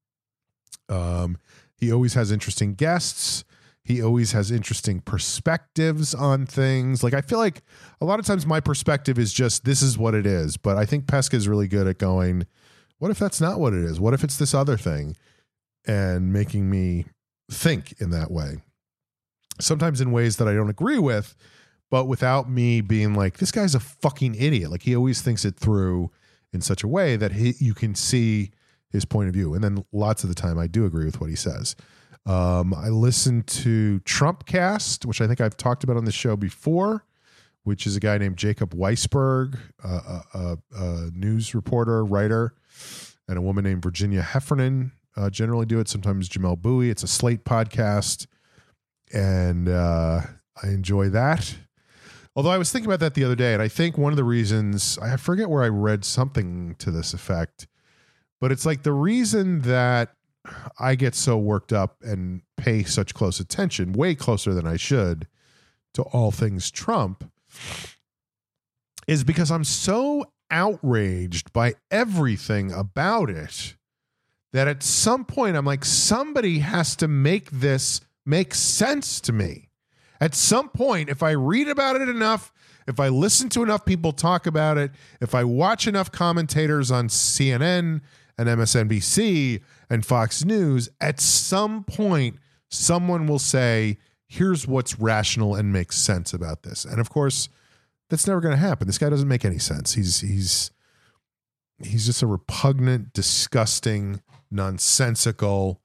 He always has interesting guests. He always has interesting perspectives on things. Like, I feel like a lot of times my perspective is just, this is what it is. But I think Pesca is really good at going, what if that's not what it is? What if it's this other thing? And making me think in that way. Sometimes in ways that I don't agree with, but without me being like, this guy's a fucking idiot. Like, he always thinks it through in such a way that you can see his point of view. And then lots of the time I do agree with what he says. I listen to Trumpcast, which I think I've talked about on the show before, which is a guy named Jacob Weisberg, a news reporter, writer, and a woman named Virginia Heffernan generally do it. Sometimes Jamel Bowie. It's a Slate podcast, and I enjoy that. Although I was thinking about that the other day, and I think one of the reasons, I forget where I read something to this effect, but it's like the reason that I get so worked up and pay such close attention, way closer than I should, to all things Trump, is because I'm so outraged by everything about it that at some point I'm like, somebody has to make this make sense to me. At some point, if I read about it enough, if I listen to enough people talk about it, if I watch enough commentators on CNN and MSNBC and Fox News, at some point, someone will say, here's what's rational and makes sense about this. And of course, that's never going to happen. This guy doesn't make any sense. He's just a repugnant, disgusting, nonsensical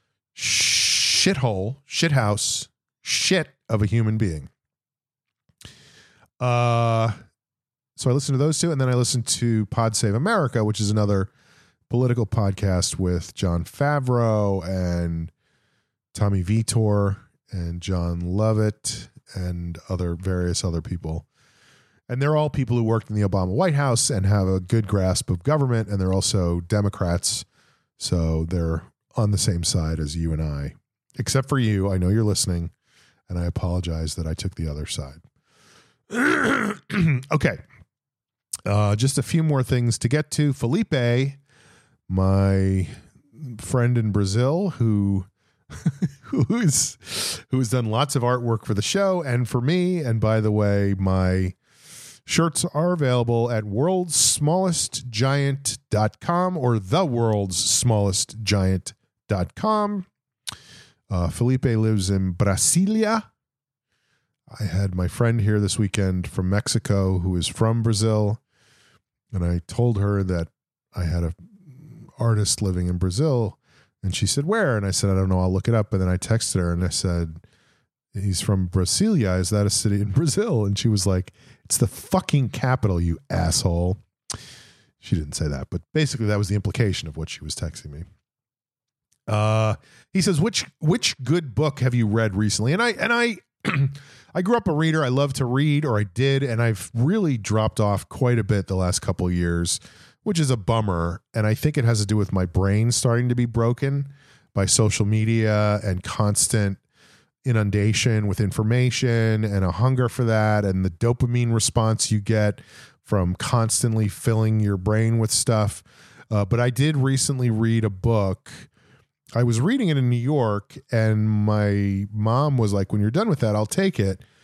shithouse, shit of a human being. So I listen to those two, and then I listen to Pod Save America, which is another political podcast with John Favreau and Tommy Vitor and John Lovett and various other people. And they're all people who worked in the Obama White House and have a good grasp of government, and they're also Democrats, so they're on the same side as you and I. Except for you, I know you're listening, and I apologize that I took the other side. Okay. Just a few more things to get to. Felipe, my friend in Brazil, who has done lots of artwork for the show and for me. And by the way, my shirts are available at worldssmallestgiant.com or theworldssmallestgiant.com. Felipe lives in Brasilia. I had my friend here this weekend from Mexico who is from Brazil, and I told her that I had an artist living in Brazil, and she said, where? And I said, I don't know, I'll look it up. And then I texted her and I said, he's from Brasilia. Is that a city in Brazil? And she was like, it's the fucking capital, you asshole. She didn't say that, but basically that was the implication of what she was texting me. He says, which good book have you read recently? And I I grew up a reader. I love to read, or I did, and I've really dropped off quite a bit the last couple of years, which is a bummer. And I think it has to do with my brain starting to be broken by social media and constant inundation with information and a hunger for that, and the dopamine response you get from constantly filling your brain with stuff. But I did recently read a book. I was reading it in New York, and my mom was like, when you're done with that, I'll take it.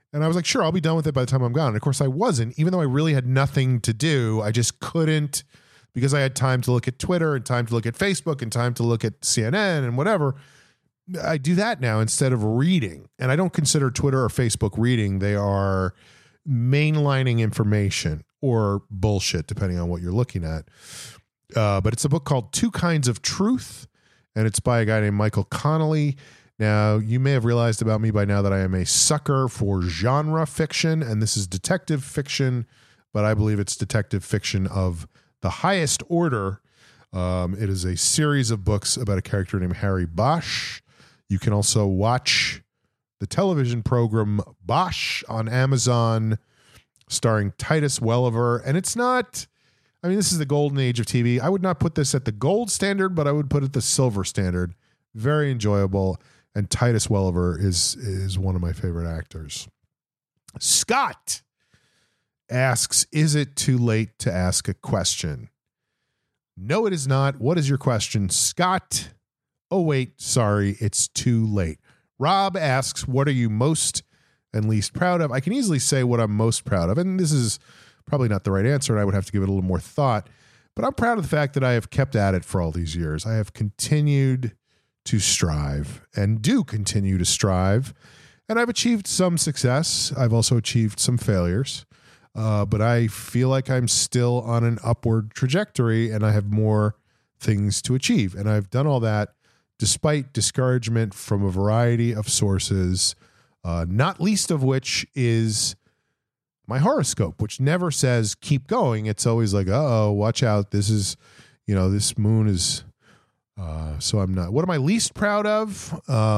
And I was like, sure, I'll be done with it by the time I'm gone. And of course I wasn't, even though I really had nothing to do. I just couldn't, because I had time to look at Twitter and time to look at Facebook and time to look at CNN and whatever. I do that now instead of reading. And I don't consider Twitter or Facebook reading. They are mainlining information or bullshit, depending on what you're looking at. But it's a book called Two Kinds of Truth, and it's by a guy named Michael Connelly. Now, you may have realized about me by now that I am a sucker for genre fiction, and this is detective fiction, but I believe it's detective fiction of the highest order. It is a series of books about a character named Harry Bosch. You can also watch the television program Bosch on Amazon, starring Titus Welliver. And it's not, I mean, this is the golden age of TV. I would not put this at the gold standard, but I would put it the silver standard. Very enjoyable. And Titus Welliver is one of my favorite actors. Scott asks, is it too late to ask a question? No, it is not. What is your question, Scott? Oh, wait, sorry, it's too late. Rob asks, what are you most and least proud of? I can easily say what I'm most proud of, and this is probably not the right answer, and I would have to give it a little more thought, but I'm proud of the fact that I have kept at it for all these years. I have continued to strive and do continue to strive, and I've achieved some success. I've also achieved some failures, but I feel like I'm still on an upward trajectory, and I have more things to achieve, and I've done all that despite discouragement from a variety of sources, not least of which is my horoscope, which never says keep going. It's always like, uh-oh, watch out. This is, this moon is, so I'm not. What am I least proud of?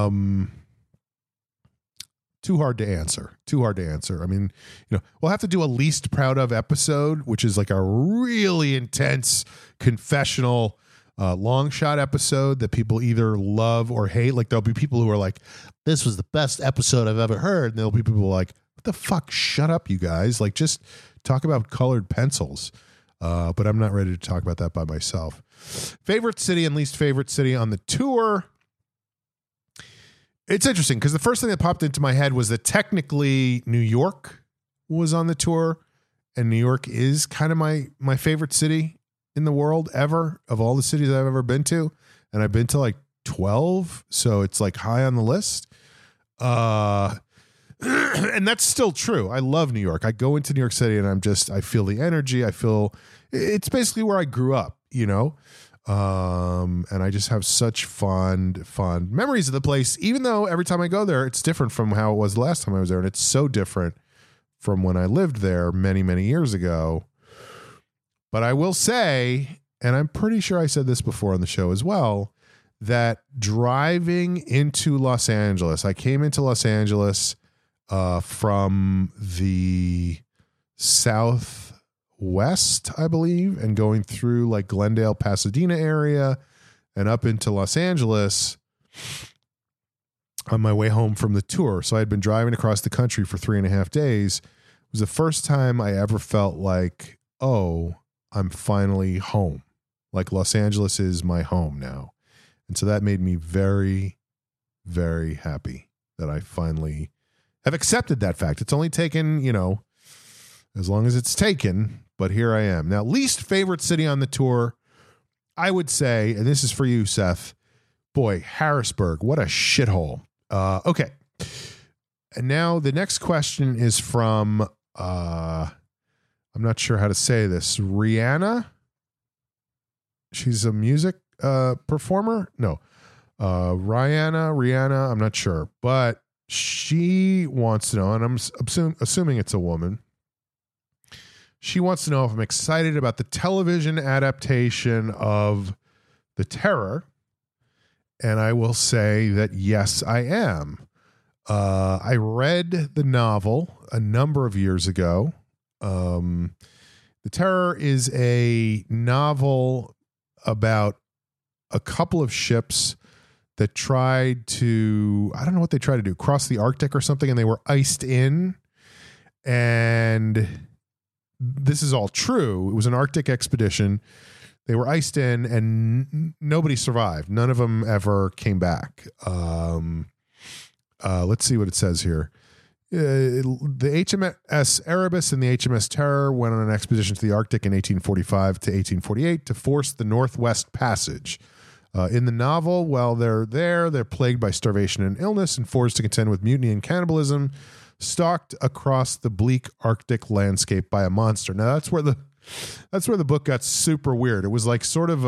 Too hard to answer. I mean, we'll have to do a least proud of episode, which is like a really intense confessional long shot episode that people either love or hate. Like there'll be people who are like, this was the best episode I've ever heard. And there'll be people like, what the fuck? Shut up, you guys. Like just talk about colored pencils. But I'm not ready to talk about that by myself. Favorite city and least favorite city on the tour. It's interesting because the first thing that popped into my head was that technically New York was on the tour, and New York is kind of my favorite city in the world ever, of all the cities I've ever been to. And I've been to like 12. So it's like high on the list. And that's still true. I love New York. I go into New York City and I feel the energy. I feel it's basically where I grew up, and I just have such fond memories of the place, even though every time I go there, it's different from how it was the last time I was there. And it's so different from when I lived there many, many years ago. But I will say, and I'm pretty sure I said this before on the show as well, that driving into Los Angeles, I came into Los Angeles from the southwest, I believe, and going through like Glendale, Pasadena area and up into Los Angeles on my way home from the tour. So I had been driving across the country for 3.5 days. It was the first time I ever felt like, oh, I'm finally home. Like Los Angeles is my home now. And so that made me very, very happy that I finally have accepted that fact. It's only taken, as long as it's taken, but here I am. Now, least favorite city on the tour, I would say, and this is for you, Seth, boy, Harrisburg, what a shithole. Okay. And now the next question is from, I'm not sure how to say this. Rihanna. She's a music performer. No. Rihanna. I'm not sure, but she wants to know, and I'm assuming it's a woman. She wants to know if I'm excited about the television adaptation of The Terror. And I will say that yes, I am. I read the novel a number of years ago. The Terror is a novel about a couple of ships that tried to, I don't know what they tried to do, cross the Arctic or something, and they were iced in. And this is all true. It was an Arctic expedition. They were iced in and nobody survived. None of them ever came back. Let's see what it says here. the HMS Erebus and the HMS Terror went on an expedition to the Arctic in 1845 to 1848 to force the Northwest Passage. In the novel, while they're there, they're plagued by starvation and illness and forced to contend with mutiny and cannibalism, stalked across the bleak Arctic landscape by a monster. Now that's where the book got super weird. It was like sort of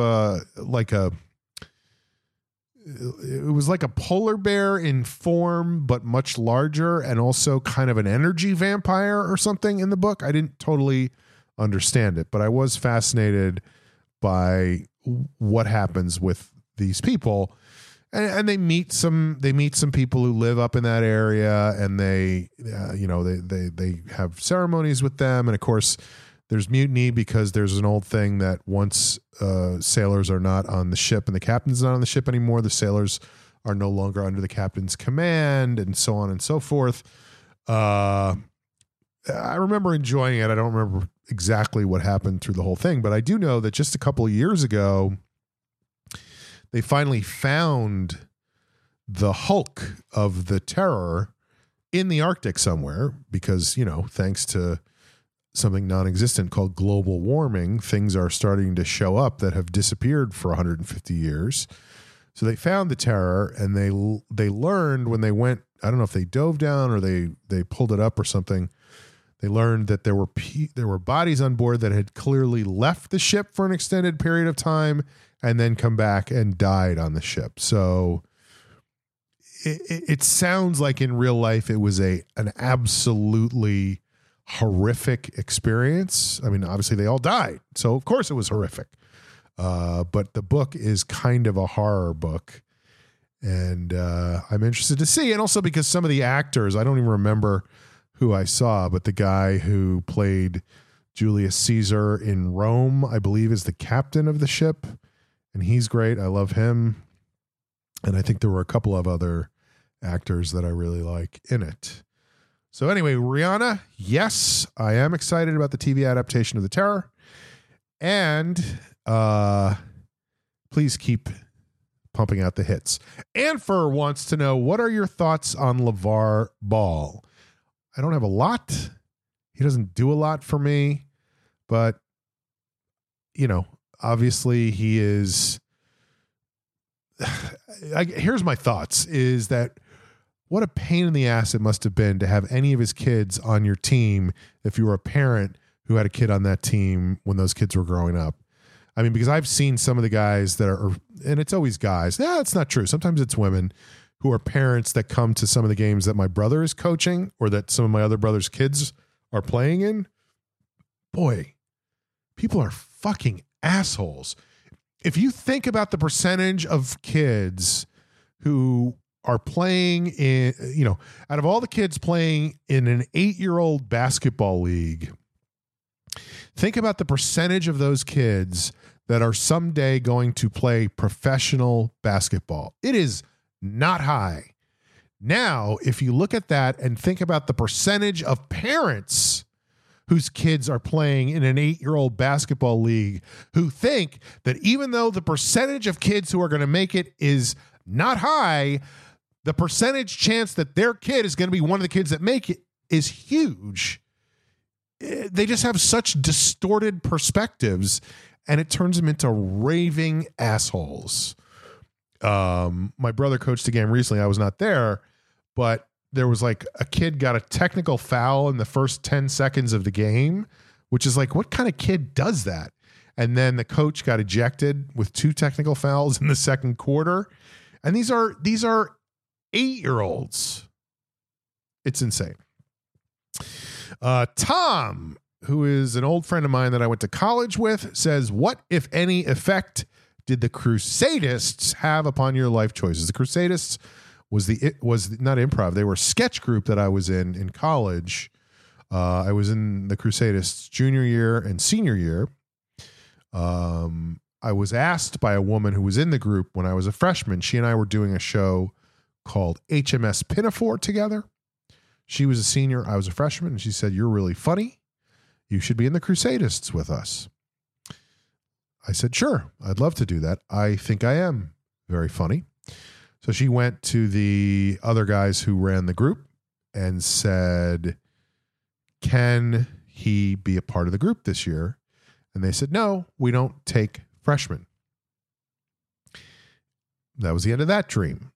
it was like a polar bear in form, but much larger, and also kind of an energy vampire or something in the book. I didn't totally understand it, but I was fascinated by what happens with these people. And they meet some people who live up in that area, and they have ceremonies with them. And of course, there's mutiny because there's an old thing that once sailors are not on the ship and the captain's not on the ship anymore, the sailors are no longer under the captain's command, and so on and so forth. I remember enjoying it. I don't remember exactly what happened through the whole thing, but I do know that just a couple of years ago, they finally found the hulk of the Terror in the Arctic somewhere because, thanks to something non-existent called global warming, things are starting to show up that have disappeared for 150 years. So they found the Terror, and they learned when they went, I don't know if they dove down or they pulled it up or something. They learned that there were bodies on board that had clearly left the ship for an extended period of time and then come back and died on the ship. So it sounds like in real life it was an absolutely horrific experience. I mean, obviously they all died, so of course it was horrific. But the book is kind of a horror book, and I'm interested to see. And also because some of the actors, I don't even remember who I saw, but the guy who played Julius Caesar in Rome, I believe, is the captain of the ship, and he's great. I love him. And I think there were a couple of other actors that I really like in it. So anyway, Rihanna, yes, I am excited about the TV adaptation of The Terror. And please keep pumping out the hits. Anfer wants to know, what are your thoughts on LeVar Ball? I don't have a lot. He doesn't do a lot for me, but obviously he is. Here's my thoughts: is that what a pain in the ass it must have been to have any of his kids on your team if you were a parent who had a kid on that team when those kids were growing up. I mean, because I've seen some of the guys that are, and it's always guys. Yeah, it's not true. Sometimes it's women who are parents that come to some of the games that my brother is coaching or that some of my other brother's kids are playing in. Boy, people are fucking assholes. If you think about the percentage of kids who are playing in, out of all the kids playing in an 8-year-old basketball league, think about the percentage of those kids that are someday going to play professional basketball. It is not high. Now, if you look at that and think about the percentage of parents whose kids are playing in an 8-year-old basketball league who think that even though the percentage of kids who are going to make it is not high, the percentage chance that their kid is going to be one of the kids that make it is huge. They just have such distorted perspectives, and it turns them into raving assholes. My brother coached a game recently. I was not there, but there was like a kid got a technical foul in the first 10 seconds of the game, which is like, what kind of kid does that? And then the coach got ejected with 2 technical fouls in the second quarter. And these are 8-year-olds. It's insane. Tom, who is an old friend of mine that I went to college with, says, what, if any, effect did the Crusadists have upon your life choices? The Crusadists was not improv. They were a sketch group that I was in college. I was in the Crusadists junior year and senior year. I was asked by a woman who was in the group when I was a freshman. She and I were doing a show called HMS Pinafore together. She was a senior. I was a freshman. And she said, you're really funny. You should be in the Crusadists with us. I said, sure, I'd love to do that. I think I am very funny. So she went to the other guys who ran the group and said, can he be a part of the group this year? And they said, no, we don't take freshmen. That was the end of that dream.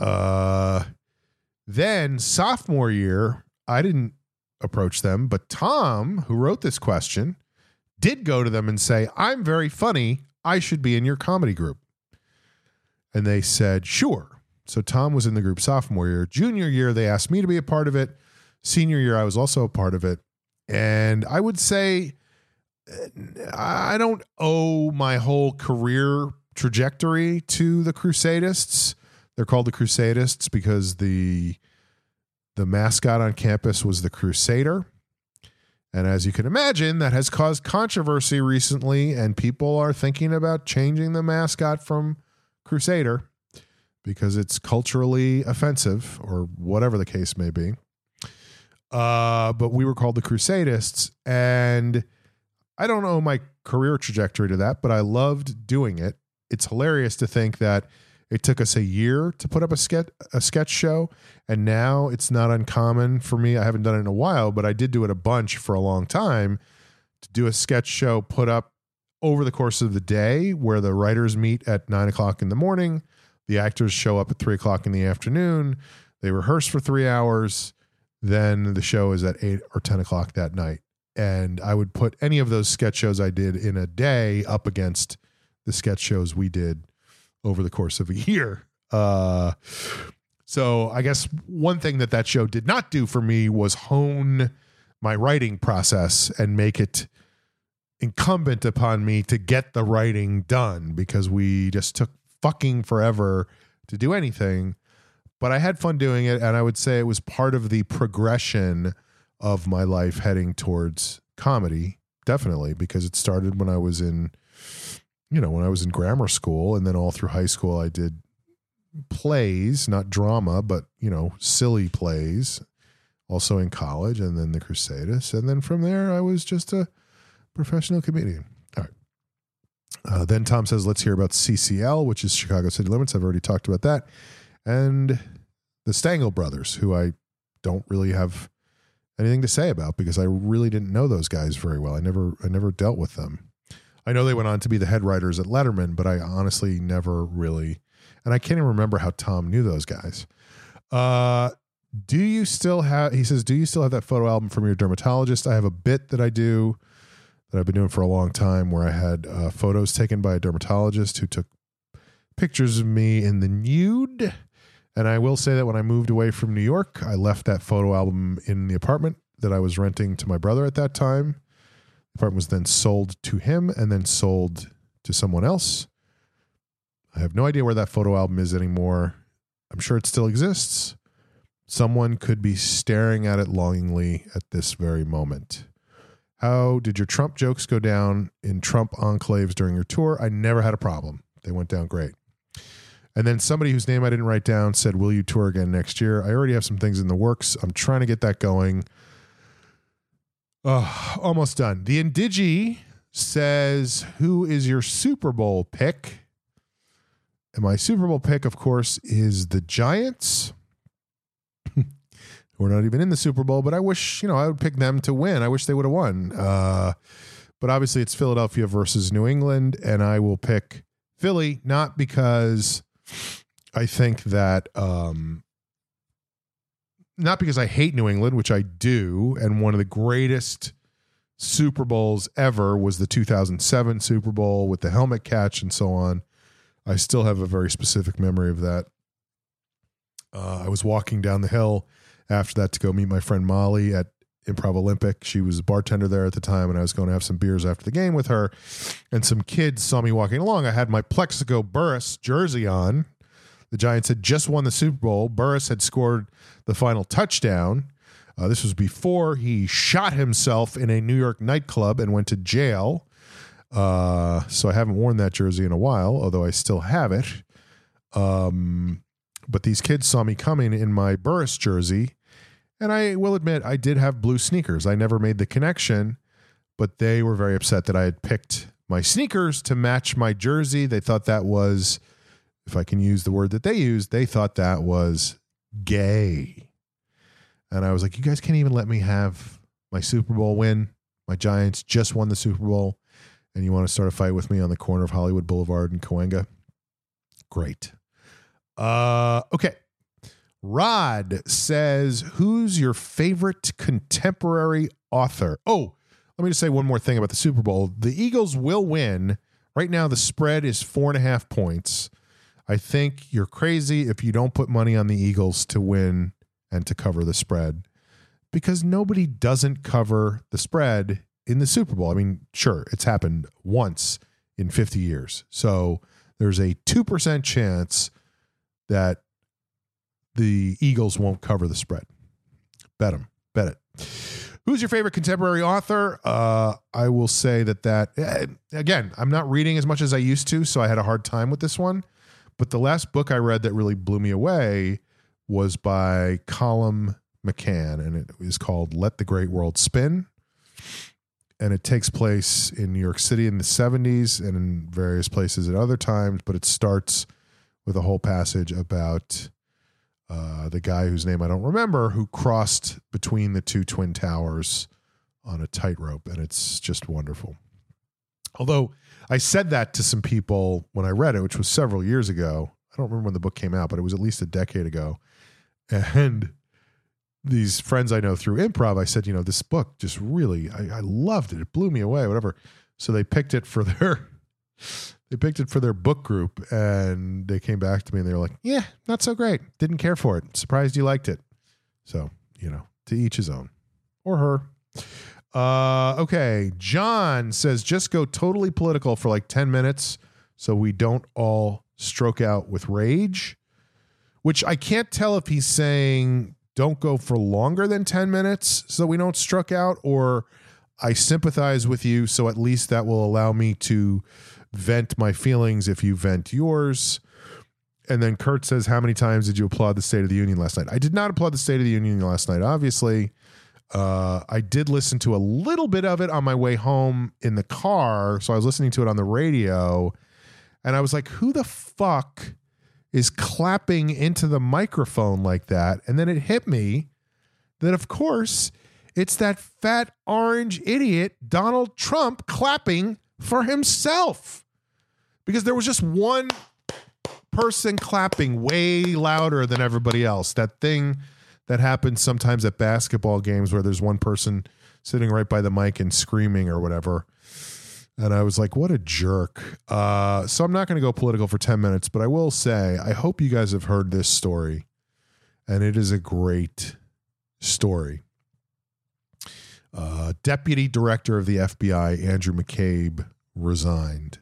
Then sophomore year, I didn't approach them, but Tom, who wrote this question, did go to them and say, I'm very funny. I should be in your comedy group. And they said, sure. So Tom was in the group sophomore year. Junior year, they asked me to be a part of it. Senior year, I was also a part of it. And I would say I don't owe my whole career trajectory to the Crusadists. They're called the Crusadists because the mascot on campus was the Crusader. And as you can imagine, that has caused controversy recently, and people are thinking about changing the mascot from Crusader because it's culturally offensive or whatever the case may be. But we were called the Crusadists, and I don't owe my career trajectory to that, but I loved doing it. It's hilarious to think that it took us a year to put up a sketch show, and now it's not uncommon for me. I haven't done it in a while, but I did do it a bunch for a long time to do a sketch show put up over the course of the day where the writers meet at 9 o'clock in the morning. The actors show up at 3 o'clock in the afternoon. They rehearse for 3 hours. Then the show is at 8 or 10 o'clock that night. And I would put any of those sketch shows I did in a day up against the sketch shows we did over the course of a year. So I guess one thing that show did not do for me was hone my writing process and make it incumbent upon me to get the writing done, because we just took fucking forever to do anything. But I had fun doing it, and I would say it was part of the progression of my life heading towards comedy, definitely, because it started when I was in grammar school, and then all through high school I did plays, not drama, but, silly plays, also in college, and then the Crusadists. And then from there, I was just a professional comedian. All right. Then Tom says, let's hear about CCL, which is Chicago City Limits. I've already talked about that. And the Stengel brothers, who I don't really have anything to say about because I really didn't know those guys very well. I never dealt with them. I know they went on to be the head writers at Letterman, but I honestly never really, and I can't even remember how Tom knew those guys. Do you still have that photo album from your dermatologist? I have a bit that I do that I've been doing for a long time where I had photos taken by a dermatologist who took pictures of me in the nude. And I will say that when I moved away from New York, I left that photo album in the apartment that I was renting to my brother at that time. The apartment was then sold to him and then sold to someone else. I have no idea where that photo album is anymore. I'm sure it still exists. Someone could be staring at it longingly at this very moment. How did your Trump jokes go down in Trump enclaves during your tour? I never had a problem. They went down great. And then somebody whose name I didn't write down said, will you tour again next year? I already have some things in the works. I'm trying to get that going. Almost done. The Indigi says, who is your Super Bowl pick? And my Super Bowl pick, of course, is the Giants. We're not even in the Super Bowl, but I wish, I would pick them to win. I wish they would have won. But obviously it's Philadelphia versus New England, and I will pick Philly, not because I think that, not because I hate New England, which I do, and one of the greatest Super Bowls ever was the 2007 Super Bowl with the helmet catch and so on. I still have a very specific memory of that. I was walking down the hill after that to go meet my friend Molly at Improv Olympic. She was a bartender there at the time, and I was going to have some beers after the game with her. And some kids saw me walking along. I had my Plexico Burress jersey on. The Giants had just won the Super Bowl. Burress had scored the final touchdown. This was before he shot himself in a New York nightclub and went to jail. So I haven't worn that jersey in a while, although I still have it. But these kids saw me coming in my Burress jersey, and I will admit I did have blue sneakers. I never made the connection, but they were very upset that I had picked my sneakers to match my jersey. They thought that was, if I can use the word that they used, they thought that was gay. And I was like, you guys can't even let me have my Super Bowl win. My Giants just won the Super Bowl. And you want to start a fight with me on the corner of Hollywood Boulevard and Cahuenga? Great. Okay. Rod says, who's your favorite contemporary author? Oh, let me just say one more thing about the Super Bowl. The Eagles will win. Right now, the spread is 4.5 points. I think you're crazy if you don't put money on the Eagles to win and to cover the spread, because nobody doesn't cover the spread in the Super Bowl. I mean, sure, it's happened once in 50 years. So there's a 2% chance that the Eagles won't cover the spread. Bet them. Bet it. Who's your favorite contemporary author? I will say that again, I'm not reading as much as I used to, so I had a hard time with this one. But the last book I read that really blew me away was by Colum McCann, and it is called Let the Great World Spin. And it takes place in New York City in the 70s and in various places at other times, but it starts with a whole passage about the guy whose name I don't remember, who crossed between the two twin towers on a tightrope, and it's just wonderful. Although I said that to some people when I read it, which was several years ago. I don't remember when the book came out, but it was at least a decade ago. And these friends I know through improv, I said, this book just really, I loved it. It blew me away, whatever. So they picked it for their book group, and they came back to me and they were like, yeah, not so great. Didn't care for it. Surprised you liked it. So, to each his own, or her. Okay. John says, just go totally political for like 10 minutes so we don't all stroke out with rage, which I can't tell if he's saying don't go for longer than 10 minutes so we don't stroke out, or I sympathize with you, so at least that will allow me to vent my feelings if you vent yours. And then Kurt says, how many times did you applaud the State of the Union last night? I did not applaud the State of the Union last night, obviously. I did listen to a little bit of it on my way home in the car, so I was listening to it on the radio, and I was like, who the fuck is clapping into the microphone like that? And then it hit me that, of course, it's that fat orange idiot Donald Trump clapping for himself, because there was just one person clapping way louder than everybody else. That thing that happens sometimes at basketball games where there's one person sitting right by the mic and screaming or whatever. And I was like, what a jerk. So I'm not going to go political for 10 minutes, but I will say, I hope you guys have heard this story, and it is a great story. Deputy Director of the FBI, Andrew McCabe, resigned.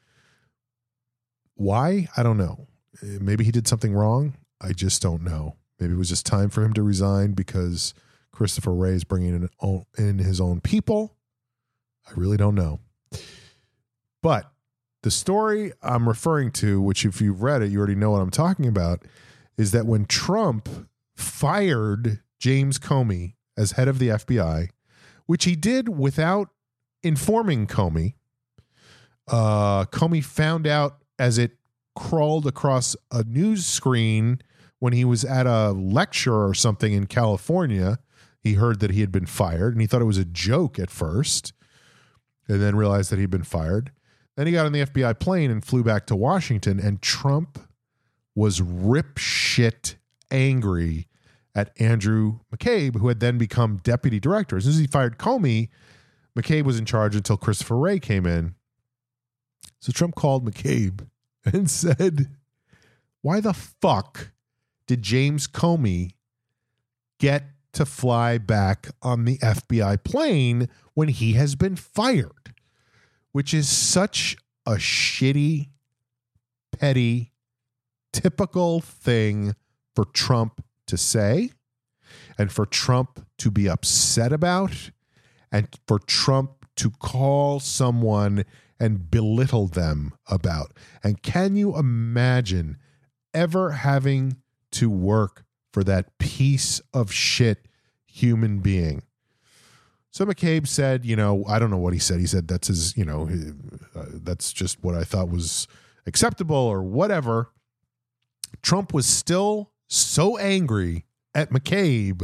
Why? I don't know. Maybe he did something wrong. I just don't know. Maybe it was just time for him to resign because Christopher Wray is bringing in his own people. I really don't know. But the story I'm referring to, which if you've read it, you already know what I'm talking about, is that when Trump fired James Comey as head of the FBI, which he did without informing Comey, Comey found out as it crawled across a news screen when he was at a lecture or something in California. He heard that he had been fired, and he thought it was a joke at first, and then realized that he'd been fired. Then he got on the FBI plane and flew back to Washington, and Trump was rip shit angry at Andrew McCabe, who had then become deputy director. As soon as he fired Comey, McCabe was in charge until Christopher Wray came in. So Trump called McCabe and said, why the fuck did James Comey get to fly back on the FBI plane when he has been fired? Which is such a shitty, petty, typical thing for Trump to say, and for Trump to be upset about, and for Trump to call someone and belittle them about. And can you imagine ever having to work for that piece of shit human being? So McCabe said, I don't know what he said. He said that's his, that's just what I thought was acceptable or whatever. Trump was still so angry at McCabe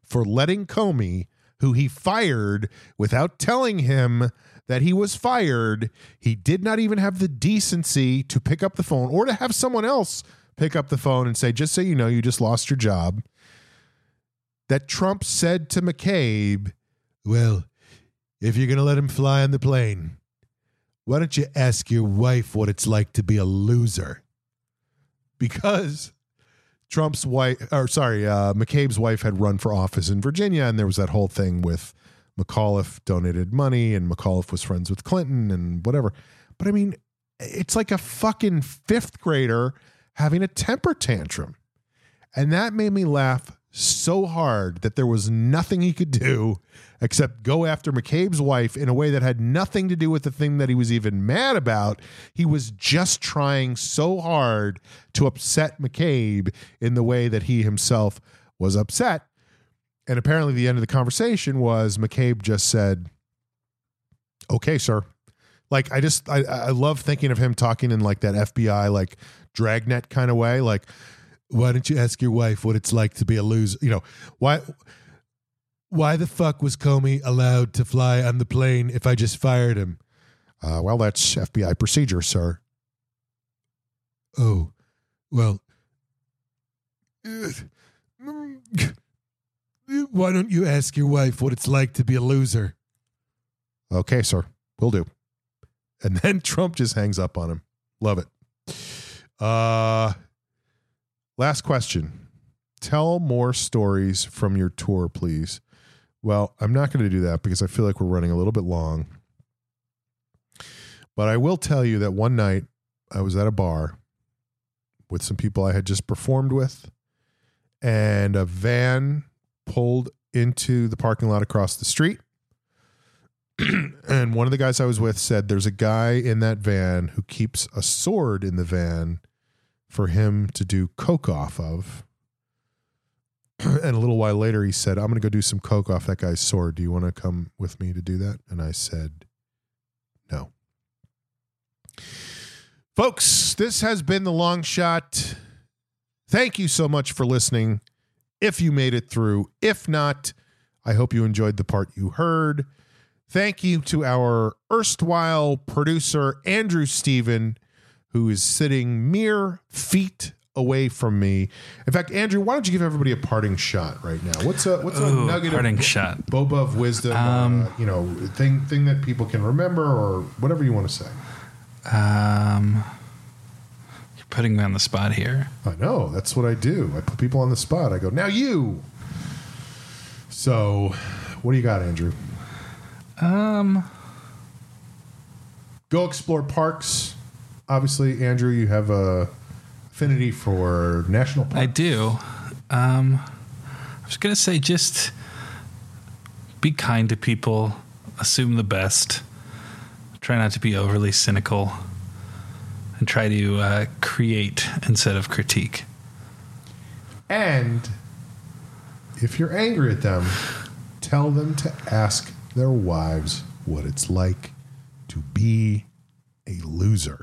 for letting Comey, who he fired without telling him that he was fired. He did not even have the decency to pick up the phone or to have someone else pick up the phone and say, just so you know, you just lost your job. That Trump said to McCabe, well, if you're going to let him fly on the plane, why don't you ask your wife what it's like to be a loser? Because McCabe's wife had run for office in Virginia, and there was that whole thing with McAuliffe donated money, and McAuliffe was friends with Clinton and whatever. But I mean, it's like a fucking fifth grader having a temper tantrum. And that made me laugh so hard that there was nothing he could do except go after McCabe's wife in a way that had nothing to do with the thing that he was even mad about. He was just trying so hard to upset McCabe in the way that he himself was upset. And apparently the end of the conversation was McCabe just said, okay, sir. Like, I love thinking of him talking in like that FBI, like dragnet kind of way. Like, why don't you ask your wife what it's like to be a loser? You know, why the fuck was Comey allowed to fly on the plane if I just fired him? Well, that's FBI procedure, sir. Oh, well, why don't you ask your wife what it's like to be a loser? Okay, sir, will do. And then Trump just hangs up on him. Love it. Last question. Tell more stories from your tour, please. Well, I'm not going to do that because I feel like we're running a little bit long. But I will tell you that one night I was at a bar with some people I had just performed with, and a van pulled into the parking lot across the street. And one of the guys I was with said there's a guy in that van who keeps a sword in the van for him to do coke off of. And a little while later, he said, I'm going to go do some coke off that guy's sword. Do you want to come with me to do that? And I said, no. Folks, this has been The Long Shot. Thank you so much for listening. If you made it through. If not, I hope you enjoyed the part you heard. Thank you to our erstwhile producer, Andrew Stephen, who is sitting mere feet away from me. In fact, Andrew, why don't you give everybody a parting shot right now? What's a nugget of shot. Boba of wisdom, thing that people can remember, or whatever you want to say? You're putting me on the spot here. I know. That's what I do. I put people on the spot. I go, now you. So, what do you got, Andrew? Go explore parks. Obviously, Andrew, you have a affinity for national parks. I do. I was going to say, just be kind to people. Assume the best. Try not to be overly cynical. And try to create instead of critique. And if you're angry at them, tell them to ask their wives what it's like to be a loser.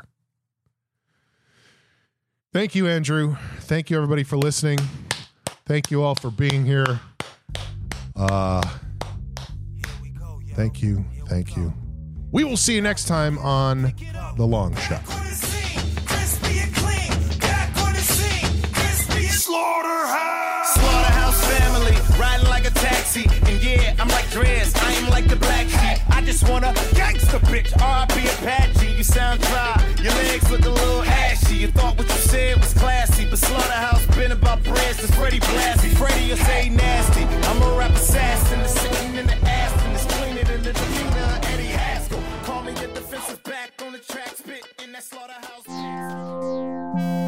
Thank you, Andrew. Thank you, everybody, for listening. Thank you all for being here. Thank you. Thank you. We will see you next time on The Long Shot. Slaughterhouse family, riding like a taxi. And yeah, I'm like Drez, I am like the black sheep. I just want a gangster bitch, R.I.P. Apache. You sound dry, your legs look a little ashy. You thought what you said was classy, but Slaughterhouse been about bread since Freddie Blassie. Freddie will say nasty, I'm a rap assassin. The sitting in the ass and it's cleaner than the demeanor of Eddie Haskell. Call me a defensive back on the track, spit in that Slaughterhouse.